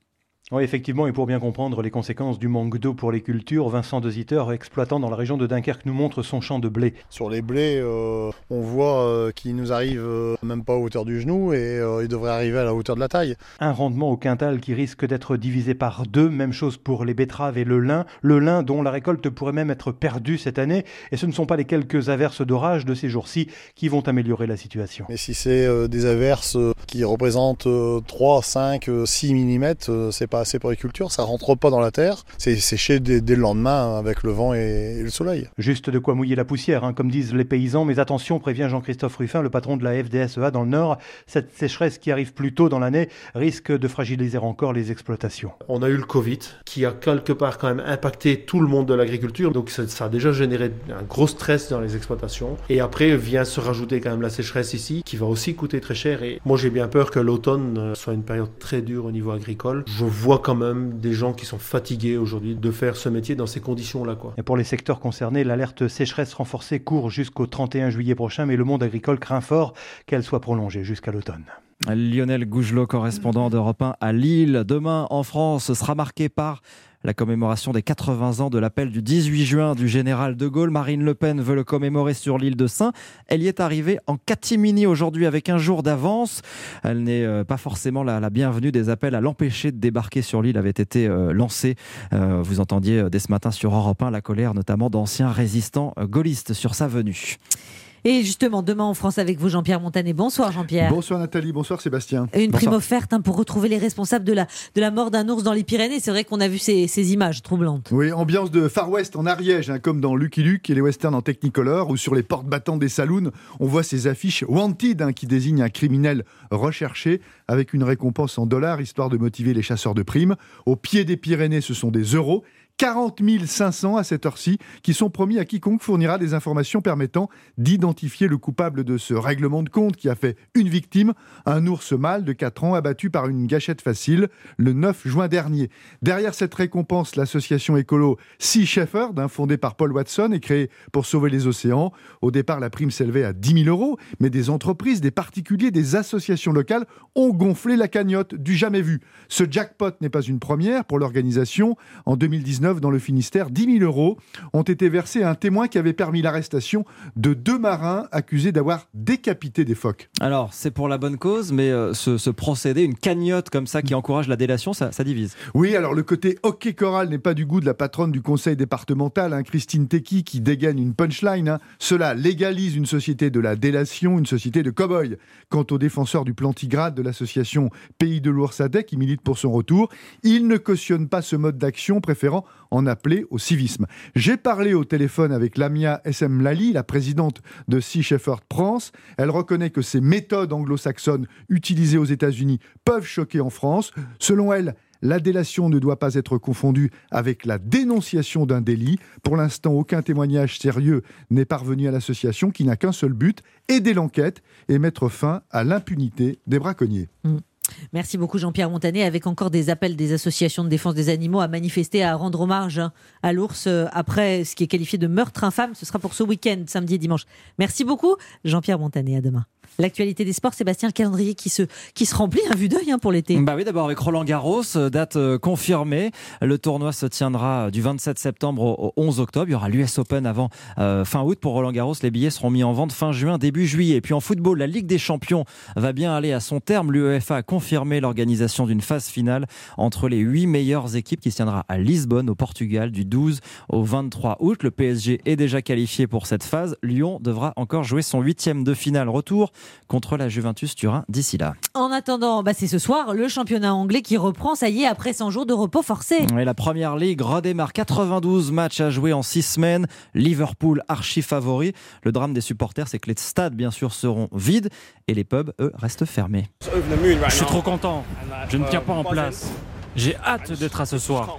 Oui, effectivement, et pour bien comprendre les conséquences du manque d'eau pour les cultures, Vincent De Zitter, exploitant dans la région de Dunkerque, nous montre son champ de blé. Sur les blés, on voit qu'ils nous arrivent même pas à hauteur du genou et ils devraient arriver à la hauteur de la taille. Un rendement au quintal qui risque d'être divisé par 2, même chose pour les betteraves et le lin dont la récolte pourrait même être perdue cette année, et ce ne sont pas les quelques averses d'orage de ces jours-ci qui vont améliorer la situation. Mais si c'est des averses qui représentent 3, 5, 6 mm, c'est pas assez pour les cultures, ça rentre pas dans la terre, c'est séché dès le lendemain avec le vent et le soleil. Juste de quoi mouiller la poussière, comme disent les paysans, mais attention, prévient Jean-Christophe Ruffin, le patron de la FDSEA dans le Nord, cette sécheresse qui arrive plus tôt dans l'année risque de fragiliser encore les exploitations. On a eu le Covid qui a quelque part quand même impacté tout le monde de l'agriculture, donc ça a déjà généré un gros stress dans les exploitations, et après vient se rajouter quand même la sécheresse ici qui va aussi coûter très cher, et moi j'ai bien peur que l'automne soit une période très dure au niveau agricole. Je vois quand même des gens qui sont fatigués aujourd'hui de faire ce métier dans ces conditions-là, quoi. Et pour les secteurs concernés, l'alerte sécheresse renforcée court jusqu'au 31 juillet prochain, mais le monde agricole craint fort qu'elle soit prolongée jusqu'à l'automne. Lionel Gougelot, correspondant d'Europe 1 à Lille. Demain, en France, sera marqué par la commémoration des 80 ans de l'appel du 18 juin du général de Gaulle. Marine Le Pen veut le commémorer sur l'île de Sein. Elle y est arrivée en catimini aujourd'hui avec un jour d'avance. Elle n'est pas forcément la bienvenue. Des appels à l'empêcher de débarquer sur l'île avaient été lancés. Vous entendiez dès ce matin sur Europe 1 la colère notamment d'anciens résistants gaullistes sur sa venue. Et justement, demain en France avec vous, Jean-Pierre Montanet. Bonsoir Jean-Pierre. Bonsoir Nathalie, bonsoir Sébastien. Une prime offerte pour retrouver les responsables de la mort d'un ours dans les Pyrénées. C'est vrai qu'on a vu ces images troublantes. Oui, ambiance de Far West en Ariège, comme dans Lucky Luke et les westerns en Technicolor, ou sur les portes battantes des saloons, on voit ces affiches Wanted qui désignent un criminel recherché avec une récompense en dollars, histoire de motiver les chasseurs de primes. Au pied des Pyrénées, ce sont des euros. 40 500 à cette heure-ci, qui sont promis à quiconque fournira des informations permettant d'identifier le coupable de ce règlement de compte qui a fait une victime, un ours mâle de 4 ans abattu par une gâchette facile le 9 juin dernier. Derrière cette récompense, l'association écolo Sea Shepherd, fondée par Paul Watson et créée pour sauver les océans. Au départ, la prime s'élevait à 10 000 euros, mais des entreprises, des particuliers, des associations locales ont gonflé la cagnotte du jamais vu. Ce jackpot n'est pas une première pour l'organisation. En 2019, dans le Finistère, 10 000 euros ont été versés à un témoin qui avait permis l'arrestation de 2 marins accusés d'avoir décapité des phoques. Alors, c'est pour la bonne cause, mais ce procédé, une cagnotte comme ça qui encourage la délation, ça divise. Oui, alors le côté hockey choral n'est pas du goût de la patronne du conseil départemental, Christine Tecky, qui dégaine une punchline. Cela légalise une société de la délation, une société de cow-boys. Quant aux défenseurs du plantigrade de l'association Pays de l'Oursadet, qui milite pour son retour, ils ne cautionnent pas ce mode d'action, préférant en appeler au civisme. J'ai parlé au téléphone avec Lamia Essemlali, la présidente de Sea Shepherd France. Elle reconnaît que ces méthodes anglo-saxonnes utilisées aux États-Unis peuvent choquer en France. Selon elle, la délation ne doit pas être confondue avec la dénonciation d'un délit. Pour l'instant, aucun témoignage sérieux n'est parvenu à l'association qui n'a qu'un seul but, aider l'enquête et mettre fin à l'impunité des braconniers. Merci beaucoup Jean-Pierre Montanet, avec encore des appels des associations de défense des animaux à manifester, à rendre hommage à l'ours après ce qui est qualifié de meurtre infâme. Ce sera pour ce week-end, samedi et dimanche. Merci beaucoup Jean-Pierre Montanet, à demain. L'actualité des sports, Sébastien, le calendrier qui se remplit à vue d'œil pour l'été. Bah oui, d'abord avec Roland Garros, date confirmée. Le tournoi se tiendra du 27 septembre au 11 octobre. Il y aura l'US Open avant fin août. Pour Roland Garros, les billets seront mis en vente fin juin, début juillet. Et puis en football, la Ligue des Champions va bien aller à son terme. L'UEFA a confirmé l'organisation d'une phase finale entre les 8 meilleures équipes qui se tiendra à Lisbonne, au Portugal, du 12 au 23 août. Le PSG est déjà qualifié pour cette phase. Lyon devra encore jouer son 8e de finale retour contre la Juventus Turin d'ici là. En attendant, c'est ce soir le championnat anglais qui reprend, ça y est, après 100 jours de repos forcé. Et la Première Ligue redémarre, 92 matchs à jouer en 6 semaines. Liverpool archi favori. Le drame des supporters, c'est que les stades bien sûr seront vides et les pubs, eux, restent fermés. Je suis trop content, je ne tiens pas en place. J'ai hâte d'être à ce soir.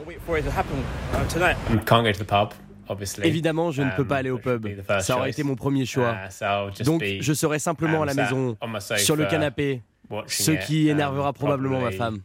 Évidemment, je ne peux pas aller au pub. Ça aurait été mon premier choix. Donc, je serai simplement à la maison, sur le canapé, ce qui énervera probablement ma femme.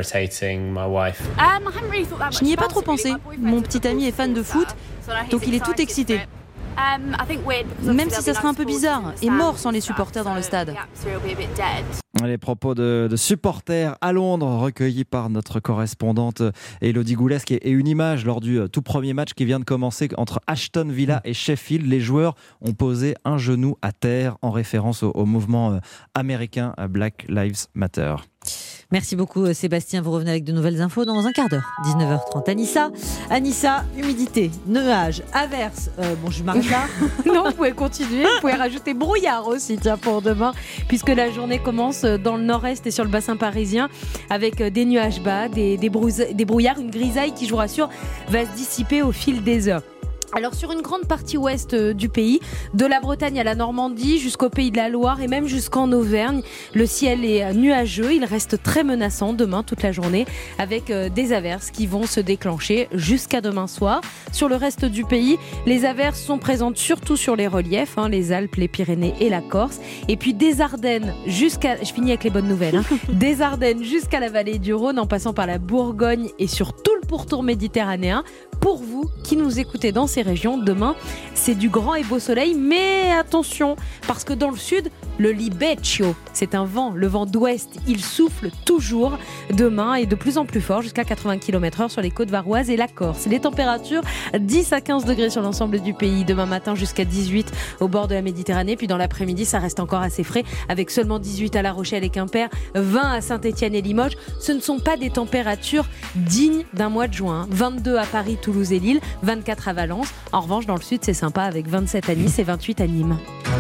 Je n'y ai pas trop pensé. Mon petit ami est fan de foot, donc il est tout excité. Même si ça serait un peu bizarre et mort sans les supporters dans le stade. Les propos de supporters à Londres recueillis par notre correspondante Élodie Goulesque et une image lors du tout premier match qui vient de commencer entre Aston Villa et Sheffield. Les joueurs ont posé un genou à terre en référence au mouvement américain Black Lives Matter. Merci beaucoup Sébastien, vous revenez avec de nouvelles infos dans un quart d'heure, 19h30. Anissa, humidité, nuages, averses, je m'arrête là. Non, vous pouvez continuer, vous pouvez rajouter brouillard aussi pour demain, puisque la journée commence dans le nord-est et sur le bassin parisien avec des nuages bas, des brouillards, une grisaille qui, je vous rassure, va se dissiper au fil des heures. Alors sur une grande partie ouest du pays, de la Bretagne à la Normandie jusqu'au Pays de la Loire et même jusqu'en Auvergne, le ciel est nuageux, il reste très menaçant demain toute la journée avec des averses qui vont se déclencher jusqu'à demain soir. Sur le reste du pays, les averses sont présentes surtout sur les reliefs, les Alpes, les Pyrénées et la Corse. Et puis des Ardennes jusqu'à, je finis avec les bonnes nouvelles, des Ardennes jusqu'à la vallée du Rhône en passant par la Bourgogne et sur tout le pourtour méditerranéen. Pour vous qui nous écoutez dans ces régions, demain, c'est du grand et beau soleil, mais attention, parce que dans le sud, le libeccio, c'est un vent, le vent d'ouest, il souffle toujours demain et de plus en plus fort, jusqu'à 80 km/h sur les côtes varoises et la Corse. Les températures, 10 à 15 degrés sur l'ensemble du pays, demain matin jusqu'à 18 au bord de la Méditerranée, puis dans l'après-midi, ça reste encore assez frais, avec seulement 18 à La Rochelle et Quimper, 20 à Saint-Étienne et Limoges. Ce ne sont pas des températures dignes d'un mois de juin. 22 à Paris, Toulouse et Lille, 24 à Valence. En revanche, dans le sud, c'est sympa avec 27 à Nice et 28 à Nîmes.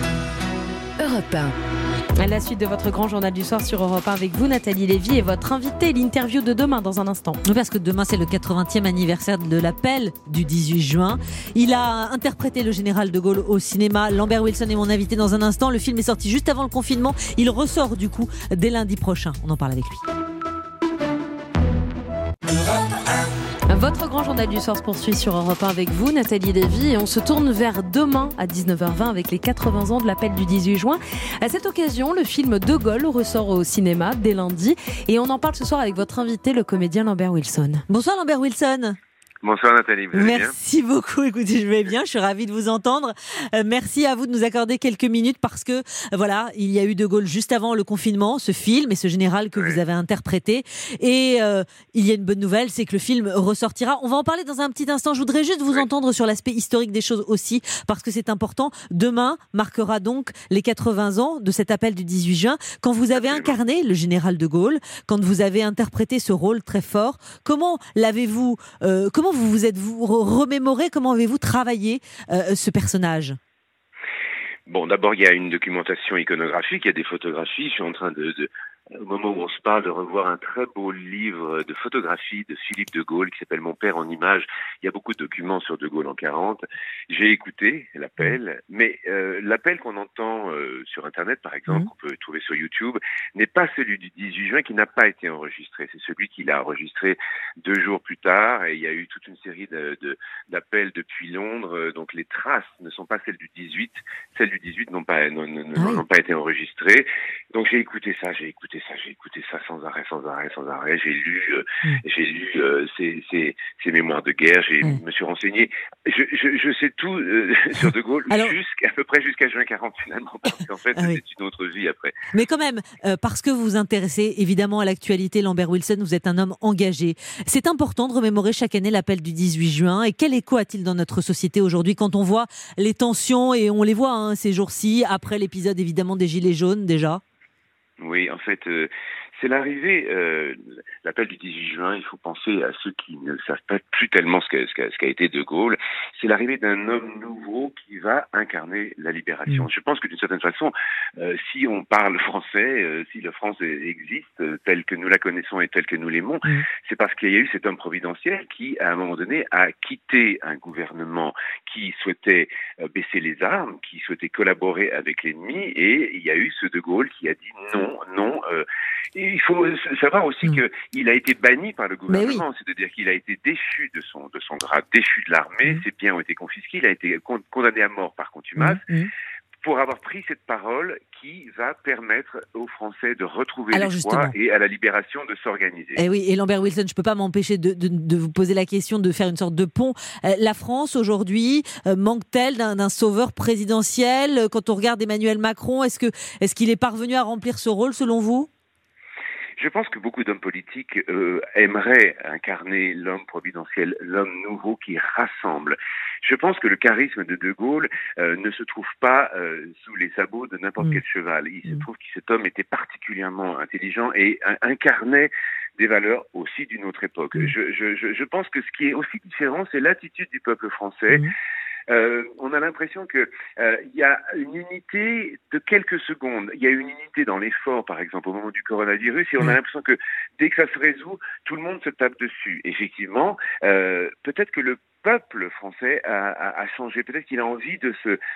Europe 1. À la suite de votre grand journal du soir sur Europe 1 avec vous, Nathalie Lévy, et votre invité, l'interview de demain dans un instant. Oui, parce que demain, c'est le 80e anniversaire de l'appel du 18 juin. Il a interprété le général de Gaulle au cinéma. Lambert Wilson est mon invité dans un instant. Le film est sorti juste avant le confinement. Il ressort du coup dès lundi prochain. On en parle avec lui. Votre grand journal du soir se poursuit sur Europe 1 avec vous, Nathalie Lévy, et on se tourne vers demain à 19h20 avec les 80 ans de l'appel du 18 juin. À cette occasion, le film De Gaulle ressort au cinéma dès lundi et on en parle ce soir avec votre invité, le comédien Lambert Wilson. Bonsoir Lambert Wilson. Bonsoir Nathalie, vous allez bien ? Merci beaucoup, écoutez, je vais bien, je suis ravie de vous entendre. Merci à vous de nous accorder quelques minutes parce que, voilà, il y a eu De Gaulle juste avant le confinement, ce film et ce général que vous avez interprété. Et il y a une bonne nouvelle, c'est que le film ressortira. On va en parler dans un petit instant. Je voudrais juste vous entendre sur l'aspect historique des choses aussi parce que c'est important. Demain marquera donc les 80 ans de cet appel du 18 juin. Quand vous avez incarné le général De Gaulle, quand vous avez interprété ce rôle très fort, comment l'avez-vous, comment vous vous êtes-vous remémoré, comment avez-vous travaillé ce personnage ? Bon, d'abord, il y a une documentation iconographique, il y a des photographies. Je suis en train au moment où on se parle, de revoir un très beau livre de photographie de Philippe de Gaulle qui s'appelle Mon père en images. Il y a beaucoup de documents sur de Gaulle en 40. J'ai écouté l'appel, mais l'appel qu'on entend sur Internet, par exemple, qu'on peut trouver sur YouTube, n'est pas celui du 18 juin qui n'a pas été enregistré. C'est celui qu'il a enregistré 2 jours plus tard et il y a eu toute une série d'appels depuis Londres. Donc les traces ne sont pas celles du 18. Celles du 18 n'ont pas été enregistrées. Donc j'ai écouté ça sans arrêt. J'ai lu ses mémoires de guerre, me suis renseigné. Je sais tout sur De Gaulle, à peu près jusqu'à juin 40 finalement, parce qu'en fait c'était une autre vie après. Mais quand même, parce que vous vous intéressez évidemment à l'actualité, Lambert Wilson, vous êtes un homme engagé. C'est important de remémorer chaque année l'appel du 18 juin. Et quel écho a-t-il dans notre société aujourd'hui quand on voit les tensions, et on les voit ces jours-ci, après l'épisode évidemment des Gilets jaunes déjà ? Oui, en fait, c'est l'arrivée, l'appel du 18 juin, il faut penser à ceux qui ne savent pas plus tellement ce qu'a été De Gaulle, c'est l'arrivée d'un homme nouveau qui va incarner la libération. Je pense que d'une certaine façon, si on parle français, si la France existe telle que nous la connaissons et telle que nous l'aimons, c'est parce qu'il y a eu cet homme providentiel qui, à un moment donné, a quitté un gouvernement qui souhaitait baisser les armes, qui souhaitait collaborer avec l'ennemi, et il y a eu ce De Gaulle qui a dit non. Et il faut savoir aussi qu'il a été banni par le gouvernement, c'est-à-dire qu'il a été déchu de son grade, déchu de l'armée, ses biens ont été confisqués, il a été condamné à mort par contumace. pour avoir pris cette parole qui va permettre aux Français de retrouver Alors, l'espoir justement. et à la libération de s'organiser. Et oui, et Lambert Wilson, je ne peux pas m'empêcher de vous poser la question, de faire une sorte de pont. La France, aujourd'hui, manque-t-elle d'un sauveur présidentiel? Quand on regarde Emmanuel Macron, est-ce qu'il est parvenu à remplir ce rôle, selon vous? Je pense que beaucoup d'hommes politiques aimeraient incarner l'homme providentiel, l'homme nouveau qui rassemble. Je pense que le charisme de De Gaulle ne se trouve pas sous les sabots de n'importe quel cheval. Il se trouve que cet homme était particulièrement intelligent et incarnait des valeurs aussi d'une autre époque. Je pense que ce qui est aussi différent, c'est l'attitude du peuple français. On a l'impression que y a une unité de quelques secondes. Il y a une unité dans l'effort, par exemple, au moment du coronavirus, et on a l'impression que dès que ça se résout, tout le monde se tape dessus. Effectivement, peut-être que le peuple français a changé. Peut-être qu'il a envie de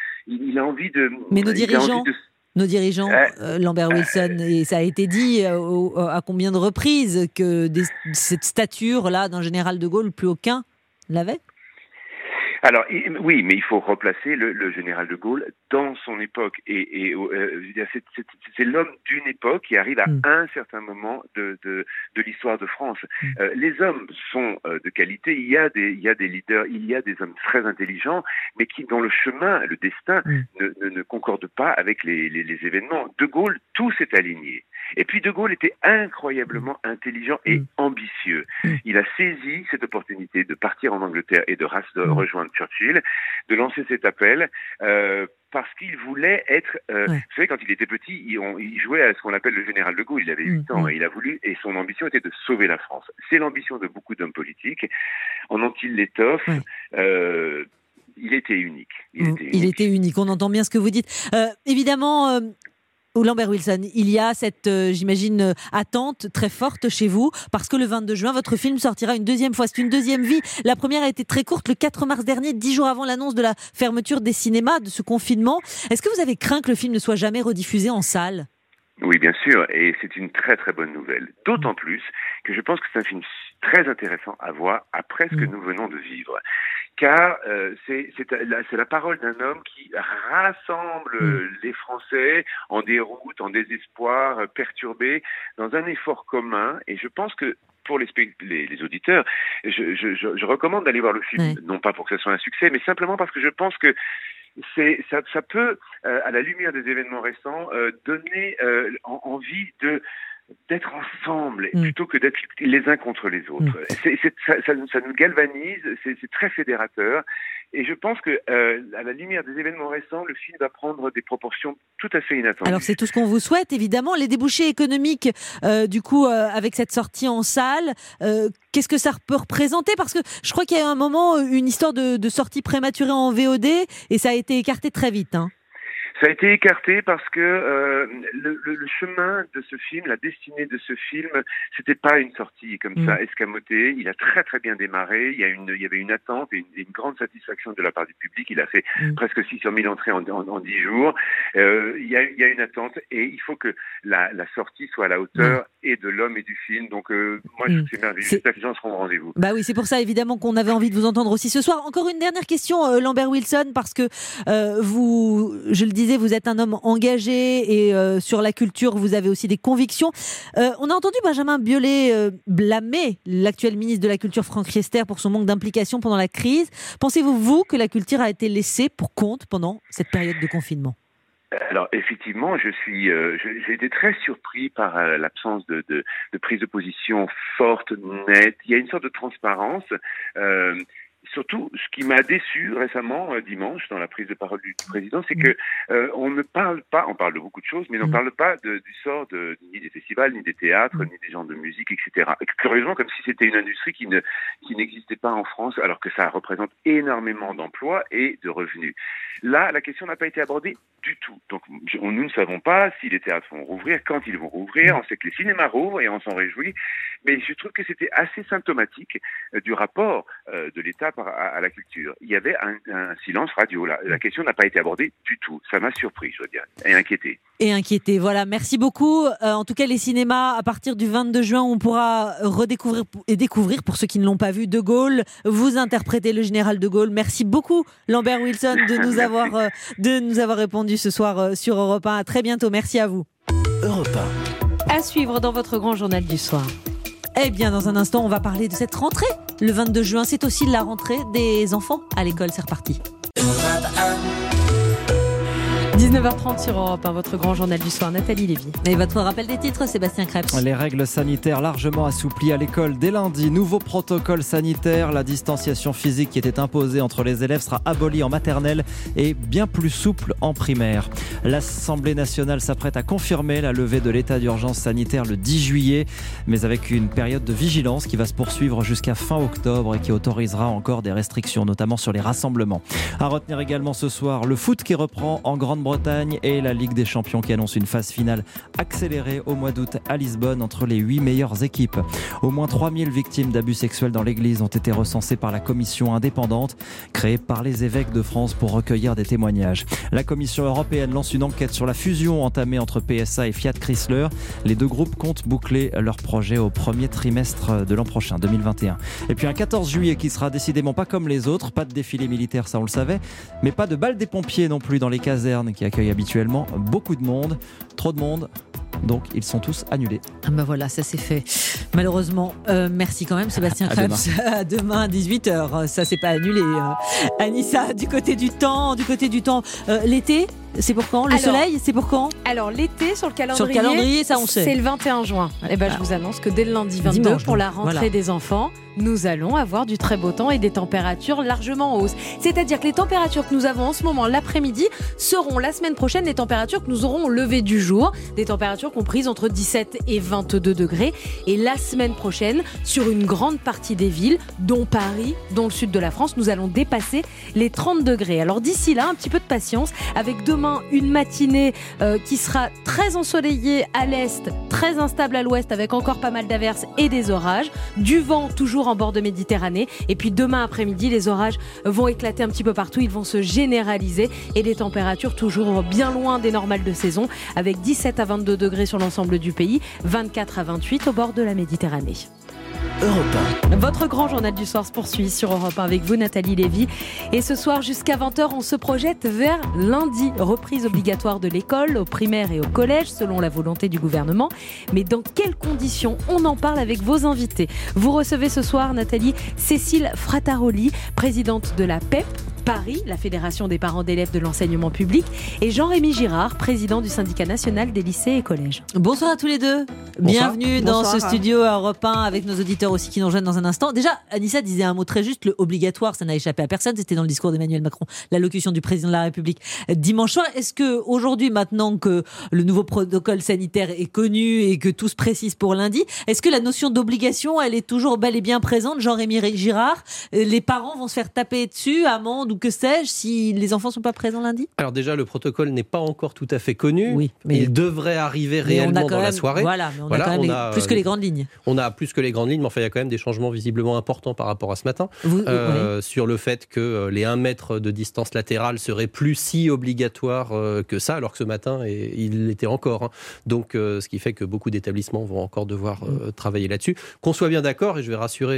Mais nos dirigeants, Lambert Wilson, et ça a été dit à combien de reprises que cette stature-là d'un général de Gaulle, plus aucun l'avait? Alors oui, mais il faut replacer le général de Gaulle dans son époque c'est l'homme d'une époque qui arrive à un certain moment de l'histoire de France. Les hommes sont de qualité. Il y a des leaders, il y a des hommes très intelligents, mais dont le chemin, le destin ne concorde pas avec les événements. De Gaulle, tout s'est aligné. Et puis De Gaulle était incroyablement intelligent et ambitieux. Il a saisi cette opportunité de partir en Angleterre et de rejoindre Churchill, de lancer cet appel parce qu'il voulait être... Vous savez, quand il était petit, il jouait à ce qu'on appelle le général de Gaulle. Il avait 8 ans et et son ambition était de sauver la France. C'est l'ambition de beaucoup d'hommes politiques. En ont-ils l'étoffe Il était unique. Il était unique, on entend bien ce que vous dites. Évidemment... Lambert Wilson, il y a cette, j'imagine, attente très forte chez vous, parce que le 22 juin, votre film sortira une deuxième fois. C'est une deuxième vie. La première a été très courte, le 4 mars dernier, 10 jours avant l'annonce de la fermeture des cinémas, de ce confinement. Est-ce que vous avez craint que le film ne soit jamais rediffusé en salle ? Oui, bien sûr, et c'est une très très bonne nouvelle. D'autant plus que je pense que c'est un film très intéressant à voir après ce que nous venons de vivre. Car c'est la parole d'un homme qui rassemble les Français en déroute, en désespoir, perturbés, dans un effort commun. Et je pense que pour les auditeurs, je recommande d'aller voir le film, non pas pour que ce soit un succès, mais simplement parce que je pense que ça peut, à la lumière des événements récents, donner envie d'être ensemble plutôt que d'être les uns contre les autres. Ça nous galvanise, c'est très fédérateur. Et je pense que à la lumière des événements récents, le film va prendre des proportions tout à fait inattendues. Alors c'est tout ce qu'on vous souhaite, évidemment. Les débouchés économiques, du coup, avec cette sortie en salle, qu'est-ce que ça peut représenter ? Parce que je crois qu'il y a eu un moment, une histoire de sortie prématurée en VOD, et ça a été écarté très vite. Ça a été écarté parce que le chemin de ce film, la destinée de ce film, c'était pas une sortie comme ça escamotée. Il a très très bien démarré. Il y avait une attente et une grande satisfaction de la part du public. Il a fait presque 600 000 entrées en 10 jours. Il y a une attente et il faut que la sortie soit à la hauteur et de l'homme et du film. Donc moi, c'est merveilleux. J'espère que les gens seront au rendez-vous. Bah oui, c'est pour ça évidemment qu'on avait envie de vous entendre aussi ce soir. Encore une dernière question, Lambert Wilson, parce que vous, je le disais, vous êtes un homme engagé et sur la culture, vous avez aussi des convictions. On a entendu Benjamin Biolay blâmer l'actuel ministre de la Culture, Franck Riester, pour son manque d'implication pendant la crise. Pensez-vous, vous, que la culture a été laissée pour compte pendant cette période de confinement ? Alors effectivement, j'ai été très surpris par l'absence de prise de position forte, nette. Il y a une sorte de transparence. Surtout, ce qui m'a déçu récemment, dimanche, dans la prise de parole du président, c'est que on ne parle pas, on parle de beaucoup de choses, mais on ne parle pas du sort ni des festivals, ni des théâtres, ni des gens de musique, etc. Curieusement, comme si c'était une industrie qui n'existait pas en France, alors que ça représente énormément d'emplois et de revenus. Là, la question n'a pas été abordée du tout. Donc, nous ne savons pas si les théâtres vont rouvrir, quand ils vont rouvrir. On sait que les cinémas rouvrent et on s'en réjouit. Mais je trouve que c'était assez symptomatique du rapport de l'État à la culture. Il y avait un silence radio. La question n'a pas été abordée du tout. Ça m'a surpris, je dois dire, et inquiété. Et inquiété, voilà. Merci beaucoup. En tout cas, les cinémas, à partir du 22 juin, on pourra redécouvrir et découvrir, pour ceux qui ne l'ont pas vu, De Gaulle. Vous interprétez le général de Gaulle. Merci beaucoup, Lambert Wilson, de nous avoir répondu attendu ce soir sur Europe 1. À très bientôt, merci à vous. Europe 1. À suivre dans votre grand journal du soir. Eh bien, dans un instant, on va parler de cette rentrée. Le 22 juin, c'est aussi la rentrée des enfants à l'école. C'est reparti. 19h30 sur Europe 1, votre grand journal du soir, Nathalie Lévy. Et votre rappel des titres, Sébastien Krebs. Les règles sanitaires largement assouplies à l'école dès lundi. Nouveau protocole sanitaire. La distanciation physique qui était imposée entre les élèves sera abolie en maternelle et bien plus souple en primaire. L'Assemblée nationale s'apprête à confirmer la levée de l'état d'urgence sanitaire le 10 juillet, mais avec une période de vigilance qui va se poursuivre jusqu'à fin octobre et qui autorisera encore des restrictions, notamment sur les rassemblements. À retenir également ce soir, le foot qui reprend en Grande-Bretagne et la Ligue des Champions qui annonce une phase finale accélérée au mois d'août à Lisbonne entre les 8 meilleures équipes. Au moins 3000 victimes d'abus sexuels dans l'église ont été recensées par la commission indépendante créée par les évêques de France pour recueillir des témoignages. La Commission européenne lance une enquête sur la fusion entamée entre PSA et Fiat Chrysler. Les deux groupes comptent boucler leur projet au premier trimestre de l'an prochain, 2021. Et puis un 14 juillet qui sera décidément pas comme les autres, pas de défilé militaire, ça on le savait, mais pas de bal des pompiers non plus dans les casernes qui accueillent habituellement beaucoup de monde, trop de monde. Donc ils sont tous annulés. Ah ben voilà, ça c'est fait. Malheureusement, merci quand même Sébastien Krebs. À demain à 18h. Ça c'est pas annulé. Anissa, du côté du temps, l'été, c'est pour quand ? Le soleil, c'est pour quand ? Alors l'été sur le calendrier, ça on sait. C'est le 21 juin. Et ben je vous annonce que dès le lundi 22 dimanche, pour la rentrée des enfants, nous allons avoir du très beau temps et des températures largement en hausse. C'est-à-dire que les températures que nous avons en ce moment l'après-midi seront la semaine prochaine les températures que nous aurons au lever du jour, des températures comprises entre 17 et 22 degrés. Et la semaine prochaine, sur une grande partie des villes, dont Paris, dont le sud de la France, nous allons dépasser les 30 degrés. Alors d'ici là, un petit peu de patience, avec demain une matinée qui sera très ensoleillée à l'est, très instable à l'ouest, avec encore pas mal d'averses et des orages, du vent toujours en bord de Méditerranée. Et puis demain après-midi, les orages vont éclater un petit peu partout, ils vont se généraliser et des températures toujours bien loin des normales de saison, avec 17 à 22 degrés sur l'ensemble du pays, 24 à 28 au bord de la Méditerranée. Europe 1. Votre grand journal du soir se poursuit sur Europe 1 avec vous, Nathalie Lévy. Et ce soir, jusqu'à 20h, on se projette vers lundi. Reprise obligatoire de l'école, au primaire et au collège, selon la volonté du gouvernement. Mais dans quelles conditions ? On en parle avec vos invités. Vous recevez ce soir, Nathalie, Cécile Frataroli, présidente de la PEP Paris, la Fédération des parents d'élèves de l'enseignement public, et Jean-Rémy Girard, président du syndicat national des lycées et collèges. Bonsoir à tous les deux. Bonsoir. Bienvenue dans ce studio à Europe 1 avec nos auditeurs aussi qui nous rejoignent dans un instant. Déjà, Anissa disait un mot très juste, le obligatoire, ça n'a échappé à personne. C'était dans le discours d'Emmanuel Macron, l'allocution du président de la République dimanche soir. Est-ce que aujourd'hui, maintenant que le nouveau protocole sanitaire est connu et que tout se précise pour lundi, est-ce que la notion d'obligation, elle est toujours bel et bien présente, Jean-Rémy Girard ? Les parents vont se faire taper dessus, amende ou que sais-je, si les enfants ne sont pas présents lundi ? Alors déjà, le protocole n'est pas encore tout à fait connu. Oui, mais il devrait arriver réellement dans la soirée. Voilà, mais on a quand même plus que les grandes lignes. On a plus que les grandes lignes, mais enfin, il y a quand même des changements visiblement importants par rapport à ce matin. Sur le fait que les 1 mètre de distance latérale seraient plus si obligatoires que ça, alors que ce matin, il l'était encore. Donc, ce qui fait que beaucoup d'établissements vont encore devoir travailler là-dessus. Qu'on soit bien d'accord, et je vais rassurer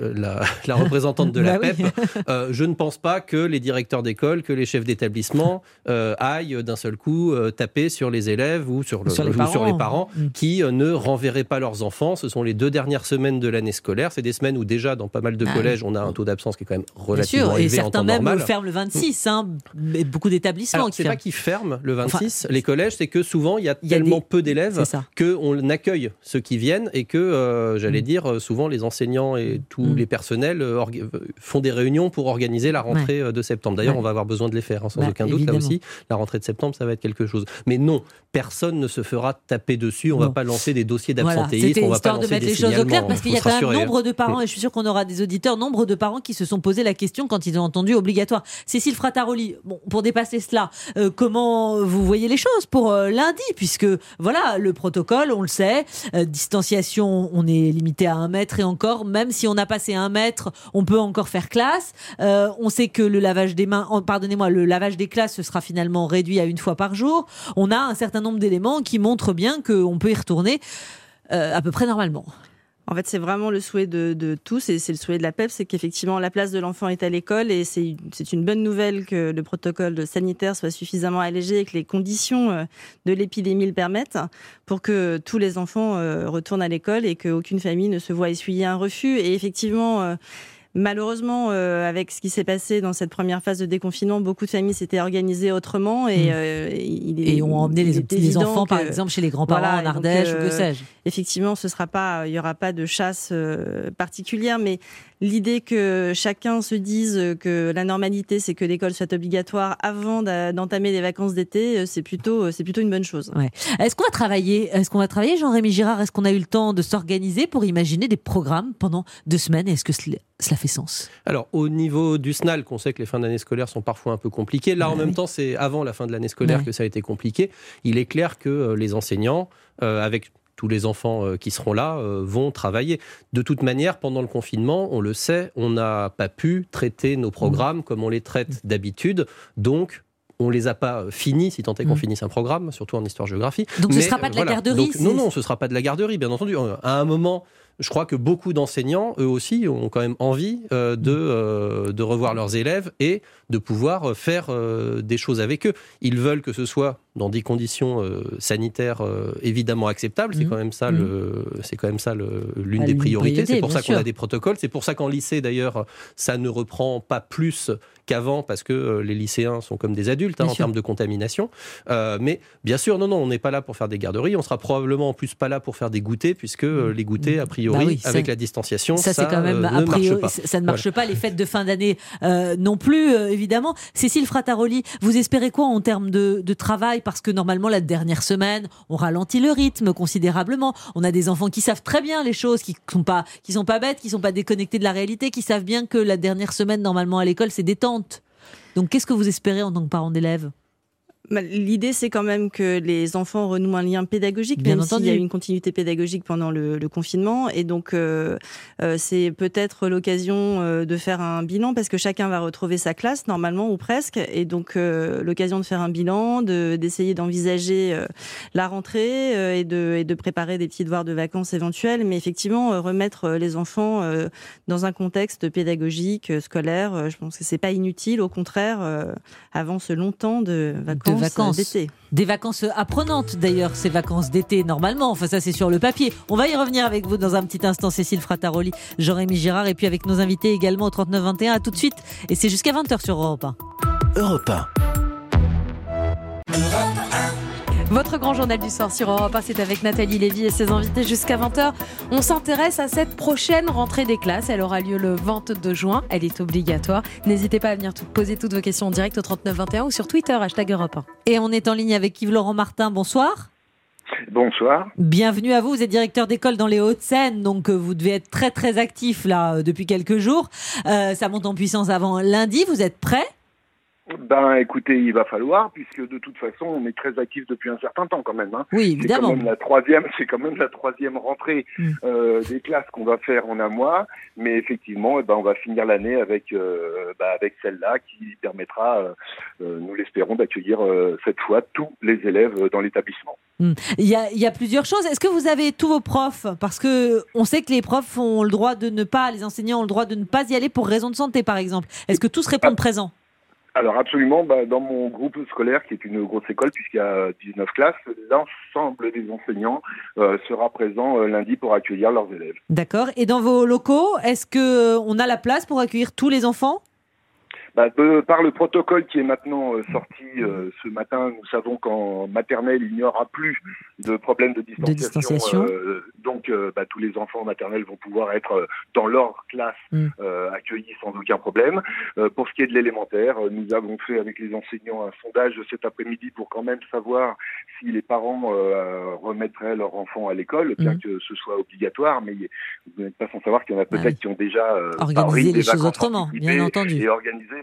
la représentante de la PEP, je ne pense pas que les directeurs d'école, que les chefs d'établissement aillent d'un seul coup taper sur les élèves ou sur les parents qui ne renverraient pas leurs enfants. Ce sont les 2 dernières semaines de l'année scolaire. C'est des semaines où déjà dans pas mal de collèges, on a un taux d'absence qui est quand même relativement élevé en temps normal. Et certains même ferment le 26, mais beaucoup d'établissements. Alors, c'est pas qu'ils ferment le 26, les collèges, c'est que souvent il y a tellement peu d'élèves qu'on accueille ceux qui viennent et que, j'allais dire, souvent les enseignants et tous les personnels font des réunions pour organiser la rentrée de septembre. D'ailleurs, on va avoir besoin de les faire, sans aucun doute. Évidemment. Là aussi, la rentrée de septembre, ça va être quelque chose. Mais non, personne ne se fera taper dessus. On ne va pas lancer des dossiers d'absentéisme. On va pas lancer des signalements. C'était histoire de mettre les choses au clair, parce qu'il y a quand même nombre de parents, et je suis sûr qu'on aura des auditeurs, nombre de parents qui se sont posé la question quand ils ont entendu obligatoire. Cécile Frataroli, pour dépasser cela, comment vous voyez les choses pour lundi, puisque voilà, le protocole, on le sait, distanciation, on est limité à 1 mètre et encore, même si on a passé 1 mètre, on peut encore faire classe. On sait que le lavage des mains, le lavage des classes, ce sera finalement réduit à 1 fois par jour. On a un certain nombre d'éléments qui montrent bien qu'on peut y retourner à peu près normalement. En fait, c'est vraiment le souhait de tous et c'est le souhait de la PEP, c'est qu'effectivement la place de l'enfant est à l'école et c'est une bonne nouvelle que le protocole sanitaire soit suffisamment allégé et que les conditions de l'épidémie le permettent pour que tous les enfants retournent à l'école et qu'aucune famille ne se voit essuyer un refus. Et effectivement, malheureusement, avec ce qui s'est passé dans cette première phase de déconfinement, beaucoup de familles s'étaient organisées autrement et ont emmené les enfants, par exemple, chez les grands-parents en Ardèche ou que sais-je. Effectivement, il n'y aura pas de chasse particulière, mais l'idée que chacun se dise que la normalité, c'est que l'école soit obligatoire avant d'entamer les vacances d'été, c'est plutôt une bonne chose. Ouais. Est-ce qu'on va travailler, Jean-Rémy Girard? Est-ce qu'on a eu le temps de s'organiser pour imaginer des programmes pendant 2 semaines? Est-ce que cela fait sens? Alors, au niveau du SNAL, on sait que les fins d'année scolaire sont parfois un peu compliquées. Là, en même temps, c'est avant la fin de l'année scolaire que ça a été compliqué. Il est clair que les enseignants, avec tous les enfants qui seront là, vont travailler. De toute manière, pendant le confinement, on le sait, on n'a pas pu traiter nos programmes comme on les traite d'habitude. Donc, on ne les a pas finis, si tant est qu'on finisse un programme, surtout en histoire-géographie. Donc, ce ne sera pas de la garderie? Non, ce ne sera pas de la garderie, bien entendu. À un moment, je crois que beaucoup d'enseignants, eux aussi, ont quand même envie de revoir leurs élèves et de pouvoir faire des choses avec eux. Ils veulent que ce soit dans des conditions sanitaires évidemment acceptables. C'est quand même ça l'une des priorités. C'est pour ça qu'on a des protocoles. C'est pour ça qu'en lycée, d'ailleurs, ça ne reprend pas plus qu'avant, parce que les lycéens sont comme des adultes en termes de contamination. Mais bien sûr, non, on n'est pas là pour faire des garderies. On sera probablement en plus pas là pour faire des goûters, puisque les goûters, a priori, avec la distanciation, ça c'est quand même a priori, marche pas. Ça ne marche pas. Les fêtes de fin d'année non plus, évidemment. Cécile Frataroli, vous espérez quoi en termes de travail? Parce que normalement, la dernière semaine, on ralentit le rythme considérablement. On a des enfants qui savent très bien les choses, qui sont pas bêtes, qui sont pas déconnectés de la réalité, qui savent bien que la dernière semaine, normalement, à l'école, c'est détente. Donc, qu'est-ce que vous espérez en tant que parent d'élèves? L'idée, c'est quand même que les enfants renouent un lien pédagogique, même s'il y a eu une continuité pédagogique pendant le confinement. Et donc, c'est peut-être l'occasion de faire un bilan, parce que chacun va retrouver sa classe, normalement, ou presque. Et donc, l'occasion de faire un bilan, d'essayer d'envisager la rentrée et de préparer des petits devoirs de vacances éventuels. Mais effectivement, remettre les enfants dans un contexte pédagogique, scolaire, je pense que c'est pas inutile. Au contraire, avant ce long temps de vacances d'été. Des vacances apprenantes d'ailleurs, ces vacances d'été normalement, enfin ça c'est sur le papier. On va y revenir avec vous dans un petit instant, Cécile Frataroli, Jean-Rémy Girard, et puis avec nos invités également au 3921. À tout de suite, et c'est jusqu'à 20h sur Europe 1. Europe 1. Votre grand journal du soir sur Europe 1, c'est avec Nathalie Lévy et ses invités jusqu'à 20h. On s'intéresse à cette prochaine rentrée des classes. Elle aura lieu le 22 juin. Elle est obligatoire. N'hésitez pas à venir poser toutes vos questions en direct au 3921 ou sur Twitter, #Europe 1. Et on est en ligne avec Yves-Laurent Martin. Bonsoir. Bonsoir. Bienvenue à vous. Vous êtes directeur d'école dans les Hauts-de-Seine, donc vous devez être très très actif là depuis quelques jours. Ça monte en puissance avant lundi. Vous êtes prêts ? Ben, écoutez, il va falloir, puisque de toute façon, on est très actifs depuis un certain temps quand même. Oui, évidemment. C'est quand même la troisième rentrée des classes qu'on va faire en un mois, mais effectivement, on va finir l'année avec celle-là qui permettra, nous l'espérons, d'accueillir cette fois tous les élèves dans l'établissement. Il y a plusieurs choses. Est-ce que vous avez tous vos profs? Parce que on sait que les profs ont le droit les enseignants ont le droit de ne pas y aller pour raison de santé, par exemple. Est-ce que tous répondent présents? Alors absolument, dans mon groupe scolaire, qui est une grosse école puisqu'il y a 19 classes, l'ensemble des enseignants sera présent lundi pour accueillir leurs élèves. D'accord. Et dans vos locaux, est-ce qu'on a la place pour accueillir tous les enfants ? Par le protocole qui est maintenant sorti ce matin, nous savons qu'en maternelle, il n'y aura plus de problème de distanciation. Donc, tous les enfants en maternelle vont pouvoir être dans leur classe accueillis sans aucun problème. Pour ce qui est de l'élémentaire, nous avons fait avec les enseignants un sondage cet après-midi pour quand même savoir si les parents remettraient leur enfant à l'école, bien que ce soit obligatoire. Mais vous n'êtes pas sans savoir qu'il y en a peut-être qui ont déjà organisé les choses autrement, bien entendu, et organisé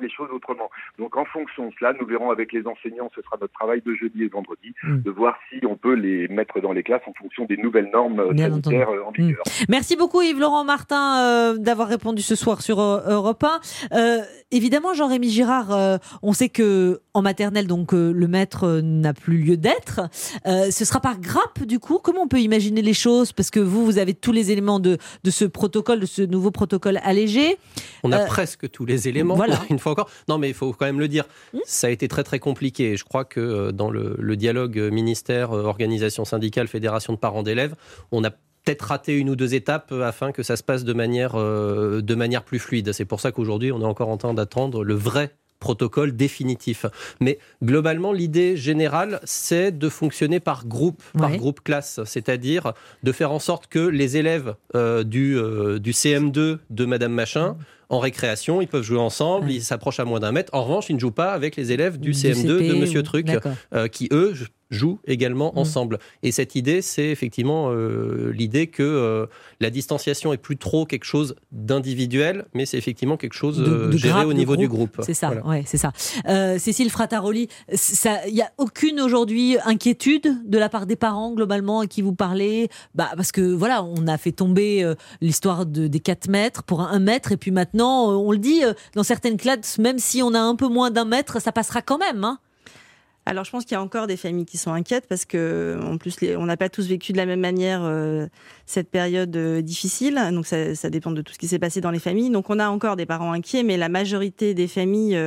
les choses autrement. Donc en fonction de cela, nous verrons avec les enseignants, ce sera notre travail de jeudi et vendredi, de voir si on peut les mettre dans les classes en fonction des nouvelles normes sanitaires en vigueur. Merci beaucoup Yves-Laurent Martin d'avoir répondu ce soir sur Europe 1. Évidemment, Jean-Rémy Girard, on sait que en maternelle, donc le maître n'a plus lieu d'être. Ce sera par grappe du coup. Comment on peut imaginer les choses? Parce que vous avez tous les éléments de ce protocole, de ce nouveau protocole allégé. On a presque tous les éléments, voilà. Une fois encore. Non, mais il faut quand même le dire. Ça a été très très compliqué. Je crois que dans le dialogue ministère, organisation syndicale, fédération de parents d'élèves, on a peut-être raté une ou deux étapes afin que ça se passe de manière plus fluide. C'est pour ça qu'aujourd'hui, on est encore en train d'attendre le vrai protocole définitif. Mais globalement, l'idée générale, c'est de fonctionner par groupe classe, c'est-à-dire de faire en sorte que les élèves du CM2 de Madame Machin, en récréation, ils peuvent jouer ensemble, ils s'approchent à moins d'un mètre. En revanche, ils ne jouent pas avec les élèves du CM2 de Monsieur Truc, qui eux jouent également ensemble. Et cette idée, c'est effectivement l'idée que la distanciation est plus trop quelque chose d'individuel, mais c'est effectivement quelque chose de géré au niveau du groupe. C'est ça, voilà. ouais, c'est ça. Cécile Frataroli, il n'y a aucune aujourd'hui inquiétude de la part des parents globalement à qui vous parlez, parce que voilà, on a fait tomber l'histoire des 4 mètres pour 1 mètre, et puis maintenant, on le dit, dans certaines classes, même si on a un peu moins d'1 mètre, ça passera quand même, hein. Alors, je pense qu'il y a encore des familles qui sont inquiètes parce que, en plus, on n'a pas tous vécu de la même manière cette période difficile. Donc, ça dépend de tout ce qui s'est passé dans les familles. Donc, on a encore des parents inquiets, mais la majorité des familles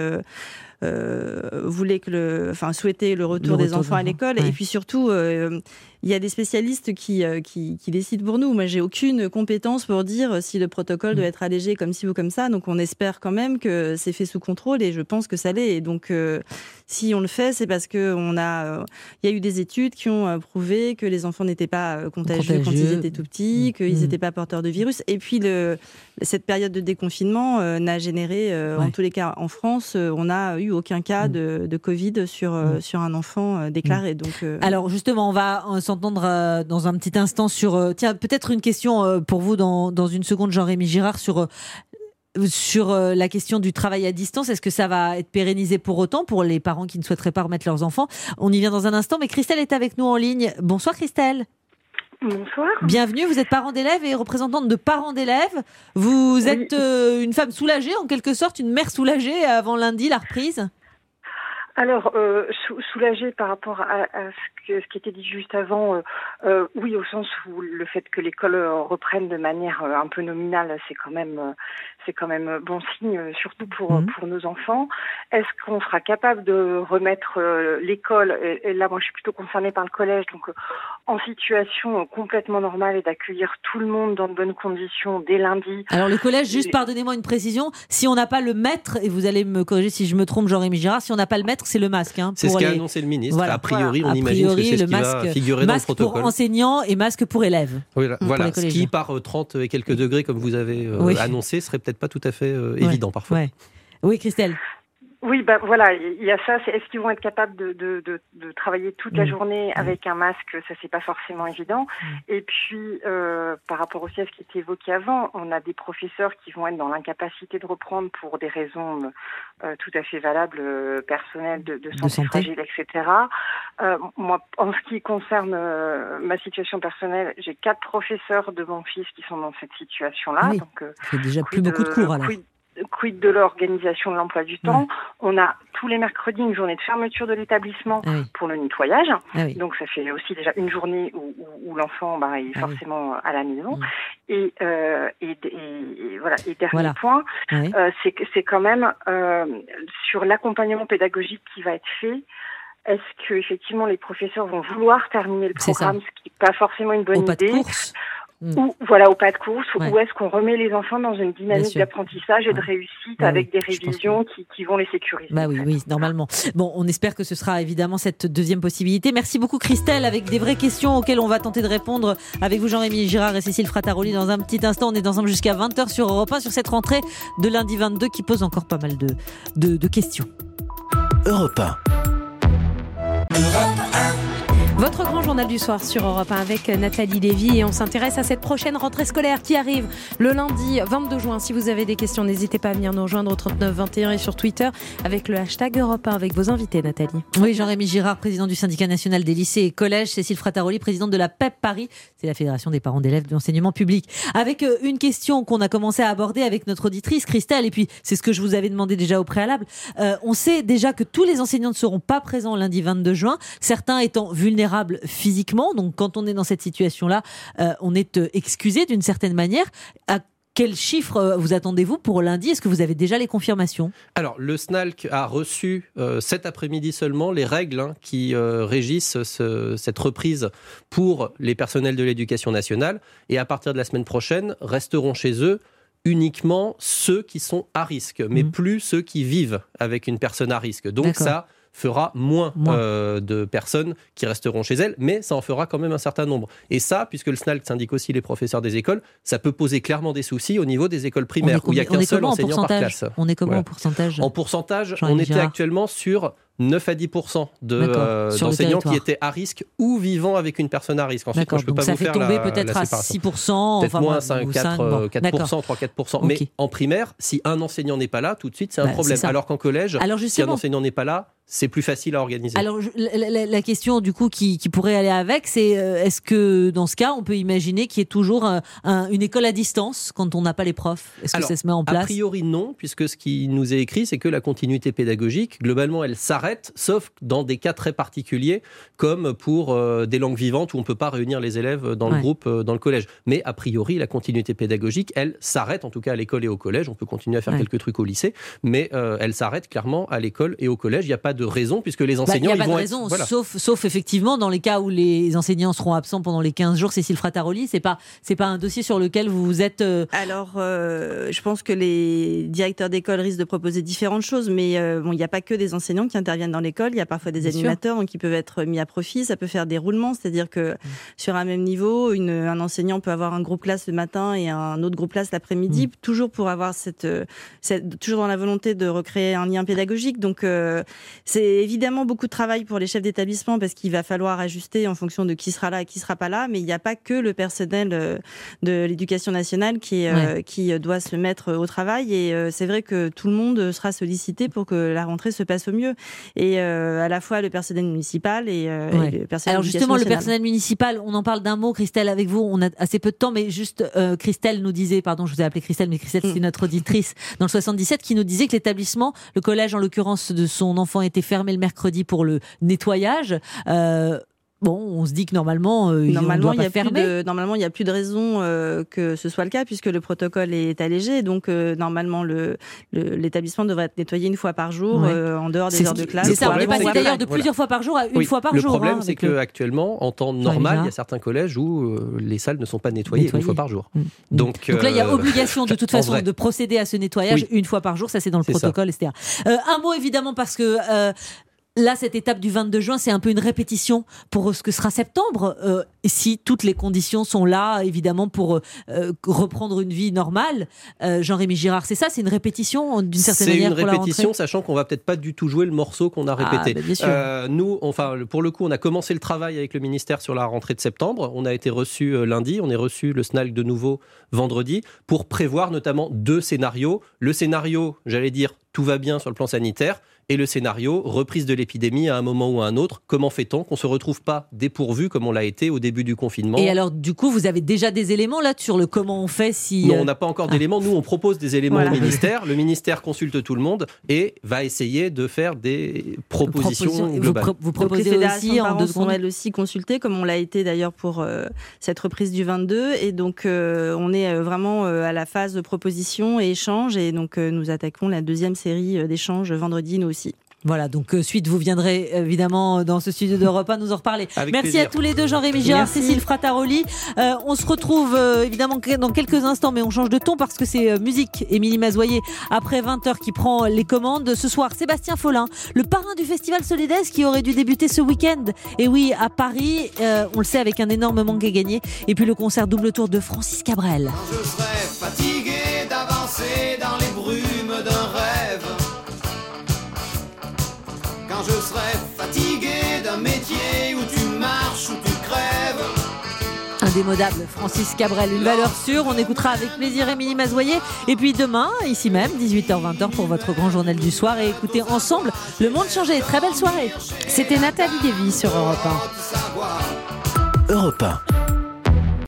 souhaitaient le retour des enfants à l'école. Ouais. Et puis surtout, il y a des spécialistes qui décident pour nous. Moi, j'ai aucune compétence pour dire si le protocole doit être allégé comme ci ou comme ça. Donc, on espère quand même que c'est fait sous contrôle et je pense que ça l'est. Et donc, si on le fait, c'est parce que il y a eu des études qui ont prouvé que les enfants n'étaient pas contagieux quand ils étaient tout petits, qu'ils n'étaient pas porteurs de virus. Et puis, cette période de déconfinement n'a généré, en tous les cas en France, on n'a eu aucun cas de Covid sur un enfant déclaré. Donc, alors justement, on va s'entendre dans un petit instant sur... tiens, peut-être une question pour vous dans une seconde, Jean-Rémy Girard, sur la question du travail à distance. Est-ce que ça va être pérennisé pour autant pour les parents qui ne souhaiteraient pas remettre leurs enfants? On y vient dans un instant, mais Christelle est avec nous en ligne. Bonsoir Christelle. Bonsoir. Bienvenue, vous êtes parent d'élèves et représentante de parents d'élèves. Vous êtes une femme soulagée, en quelque sorte, une mère soulagée avant lundi, la reprise? Alors, soulagée par rapport à ce qui était dit juste avant, oui, au sens où le fait que l'école reprenne de manière un peu nominale, c'est quand même bon signe, surtout pour nos enfants. Est-ce qu'on sera capable de remettre l'école, et là, moi, je suis plutôt concernée par le collège, donc en situation complètement normale et d'accueillir tout le monde dans de bonnes conditions dès lundi. Alors, le collège, juste pardonnez-moi une précision, si on n'a pas le maître, et vous allez me corriger si je me trompe, Jean-Rémy Girard, si on n'a pas le maître, c'est le masque. Hein, c'est ce qu'a annoncé le ministre. Voilà. A priori, on imagine que c'est ce qui va figurer dans le protocole. Masque pour enseignants et masque pour élèves. Voilà. Ce qui, par 30 et quelques degrés, comme vous avez annoncé, serait peut-être pas tout à fait évident parfois. Ouais. Oui, Christelle. Oui, voilà, il y a ça. Est-ce qu'ils vont être capables de travailler toute la journée avec un masque? Ça, c'est pas forcément évident. Et puis, par rapport aussi à ce qui était évoqué avant, on a des professeurs qui vont être dans l'incapacité de reprendre pour des raisons tout à fait valables, personnelles, de santé fragile, etc. Moi, en ce qui concerne ma situation personnelle, j'ai 4 professeurs de mon fils qui sont dans cette situation-là. Oui, donc, c'est déjà plus beaucoup de cours, alors. Quid de l'organisation de l'emploi du temps. On a tous les mercredis une journée de fermeture de l'établissement pour le nettoyage. Donc ça fait aussi déjà une journée où l'enfant est forcément à la maison. Et dernier point, c'est quand même sur l'accompagnement pédagogique qui va être fait. Est-ce que effectivement les professeurs vont vouloir terminer le programme, ce qui n'est pas forcément une bonne idée? Ou au pas de course, ou est-ce qu'on remet les enfants dans une dynamique d'apprentissage et de réussite avec des révisions qui vont les sécuriser? Oui, normalement. Bon, on espère que ce sera évidemment cette deuxième possibilité. Merci beaucoup Christelle, avec des vraies questions auxquelles on va tenter de répondre avec vous Jean-Rémy Girard et Cécile Frataroli dans un petit instant. On est ensemble jusqu'à 20h sur Europe 1 sur cette rentrée de lundi 22 qui pose encore pas mal de questions. Europe 1. Votre grand journal du soir sur Europe 1 avec Nathalie Lévy et on s'intéresse à cette prochaine rentrée scolaire qui arrive le lundi 22 juin. Si vous avez des questions, n'hésitez pas à venir nous rejoindre au 39 21 et sur Twitter avec le hashtag Europe 1 avec vos invités, Nathalie. Oui, Jean-Rémy Girard, président du syndicat national des lycées et collèges, Cécile Frattaroli, présidente de la PEP Paris, c'est la Fédération des parents d'élèves de l'enseignement public. Avec une question qu'on a commencé à aborder avec notre auditrice Christelle, et puis c'est ce que je vous avais demandé déjà au préalable. On sait déjà que tous les enseignants ne seront pas présents lundi 22 juin, certains étant vulnérables physiquement, donc quand on est dans cette situation-là, on est excusé d'une certaine manière. À quel chiffre vous attendez-vous pour lundi ? Est-ce que vous avez déjà les confirmations ? Alors, le SNALC a reçu cet après-midi seulement les règles qui régissent cette reprise pour les personnels de l'éducation nationale. Et à partir de la semaine prochaine, resteront chez eux uniquement ceux qui sont à risque, mais plus ceux qui vivent avec une personne à risque. Donc ça fera moins de personnes qui resteront chez elles, mais ça en fera quand même un certain nombre. Et ça, puisque le SNALC syndique aussi les professeurs des écoles, ça peut poser clairement des soucis au niveau des écoles primaires, où il n'y a qu'un seul enseignant par classe. On est comment en pourcentage ? En pourcentage, on était actuellement sur 9 à 10% d'enseignants qui étaient à risque ou vivant avec une personne à risque. Ensuite, je peux pas ça vous fait faire tomber peut-être à 6%, peut-être moins 4%, 3-4%. Mais en primaire, si un enseignant n'est pas là, tout de suite, c'est un problème. Alors qu'en collège, si un enseignant n'est pas là, c'est plus facile à organiser. Alors, la question du coup qui pourrait aller avec, c'est est-ce que dans ce cas, on peut imaginer qu'il y ait toujours une école à distance quand on n'a pas les profs ? Est-ce que ça se met en place ? A priori non, puisque ce qui nous est écrit, c'est que la continuité pédagogique, globalement, elle s'arrête, sauf dans des cas très particuliers, comme pour des langues vivantes où on ne peut pas réunir les élèves dans le groupe, dans le collège. Mais a priori, la continuité pédagogique, elle s'arrête, en tout cas à l'école et au collège. On peut continuer à faire quelques trucs au lycée, mais elle s'arrête clairement à l'école et au collège. Il n'y a pas de raison, puisque les enseignants... Il n'y a pas de raison, sauf effectivement dans les cas où les enseignants seront absents pendant les 15 jours. Cécile Frattaroli, c'est pas un dossier sur lequel vous vous êtes... Alors, je pense que les directeurs d'école risquent de proposer différentes choses, mais il n'y a pas que des enseignants qui interviennent dans l'école, il y a parfois des animateurs donc qui peuvent être mis à profit, ça peut faire des roulements, c'est-à-dire que sur un même niveau, un enseignant peut avoir un groupe classe le matin et un autre groupe classe l'après-midi, toujours pour avoir toujours dans la volonté de recréer un lien pédagogique. Donc c'est évidemment beaucoup de travail pour les chefs d'établissement parce qu'il va falloir ajuster en fonction de qui sera là et qui sera pas là, mais il n'y a pas que le personnel de l'éducation nationale qui doit se mettre au travail, et c'est vrai que tout le monde sera sollicité pour que la rentrée se passe au mieux, et à la fois le personnel municipal et le personnel. Alors justement, le personnel municipal, on en parle d'un mot, Christelle, avec vous, on a assez peu de temps, mais juste Christelle nous disait, pardon, je vous ai appelé Christelle, mais Christelle c'est notre auditrice dans le 77, qui nous disait que l'établissement, le collège en l'occurrence de son enfant, était fermé le mercredi pour le nettoyage. Bon, on se dit que normalement, il n'y a plus de raison que ce soit le cas, puisque le protocole est allégé. Donc, normalement, l'établissement devrait être nettoyé une fois par jour, en dehors des heures de classe. C'est ça, on est passé d'ailleurs de plusieurs fois par jour à une fois par jour. Le problème, c'est qu'actuellement, en temps normal, il y a certains collèges où les salles ne sont pas nettoyées une fois par jour. Donc là, il y a obligation de toute façon de procéder à ce nettoyage une fois par jour. Ça, c'est dans le protocole, etc. Un mot, évidemment, parce que... Là, cette étape du 22 juin, c'est un peu une répétition pour ce que sera septembre. Si toutes les conditions sont là, évidemment, pour reprendre une vie normale. Jean-Rémy Girard, c'est ça ? C'est une répétition d'une certaine manière pour la rentrée ? C'est une répétition, sachant qu'on va peut-être pas du tout jouer le morceau qu'on a répété. Bien sûr. Nous, pour le coup, on a commencé le travail avec le ministère sur la rentrée de septembre. On a été reçu lundi, on est reçu le SNALC de nouveau vendredi, pour prévoir notamment 2 scénarios. Le scénario, j'allais dire, tout va bien sur le plan sanitaire, et le scénario, reprise de l'épidémie à un moment ou à un autre. Comment fait-on qu'on ne se retrouve pas dépourvu comme on l'a été au début du confinement ? Et alors, du coup, vous avez déjà des éléments là sur le comment on fait si... Non, on n'a pas encore d'éléments. Nous, on propose des éléments au ministère. Le ministère consulte tout le monde et va essayer de faire des propositions globales. Vous proposez aussi en 2 secondes. On va aussi consulter, comme on l'a été d'ailleurs pour cette reprise du 22. Et donc, on est vraiment à la phase de proposition et échange. Et donc, nous attaquons la 2e série d'échanges vendredi, nous aussi. Voilà, donc suite, vous viendrez évidemment dans ce studio d'Europe 1 nous en reparler. Merci plaisir. À tous les deux, Jean-Rémy Girard, Cécile Frattaroli. On se retrouve évidemment dans quelques instants, mais on change de ton parce que c'est musique. Émilie Mazoyer, après 20h, qui prend les commandes. Ce soir, Sébastien Follin, le parrain du festival Solides qui aurait dû débuter ce week-end. Et oui, à Paris, on le sait, avec un énorme manque à gagner. Et puis le concert double tour de Francis Cabrel. Quand je serai fatigué d'avancer dans les brumes d'un rêve, quand je serai fatigué d'un métier où tu marches indémodable Francis Cabrel, une valeur sûre. On écoutera avec plaisir Émilie Mazoyer. Et puis demain, ici même, 18h-20h pour votre grand journal du soir. Et écoutez ensemble Le Monde Changé. Très belle soirée. C'était Nathalie Lévy sur Europe 1. Europe 1.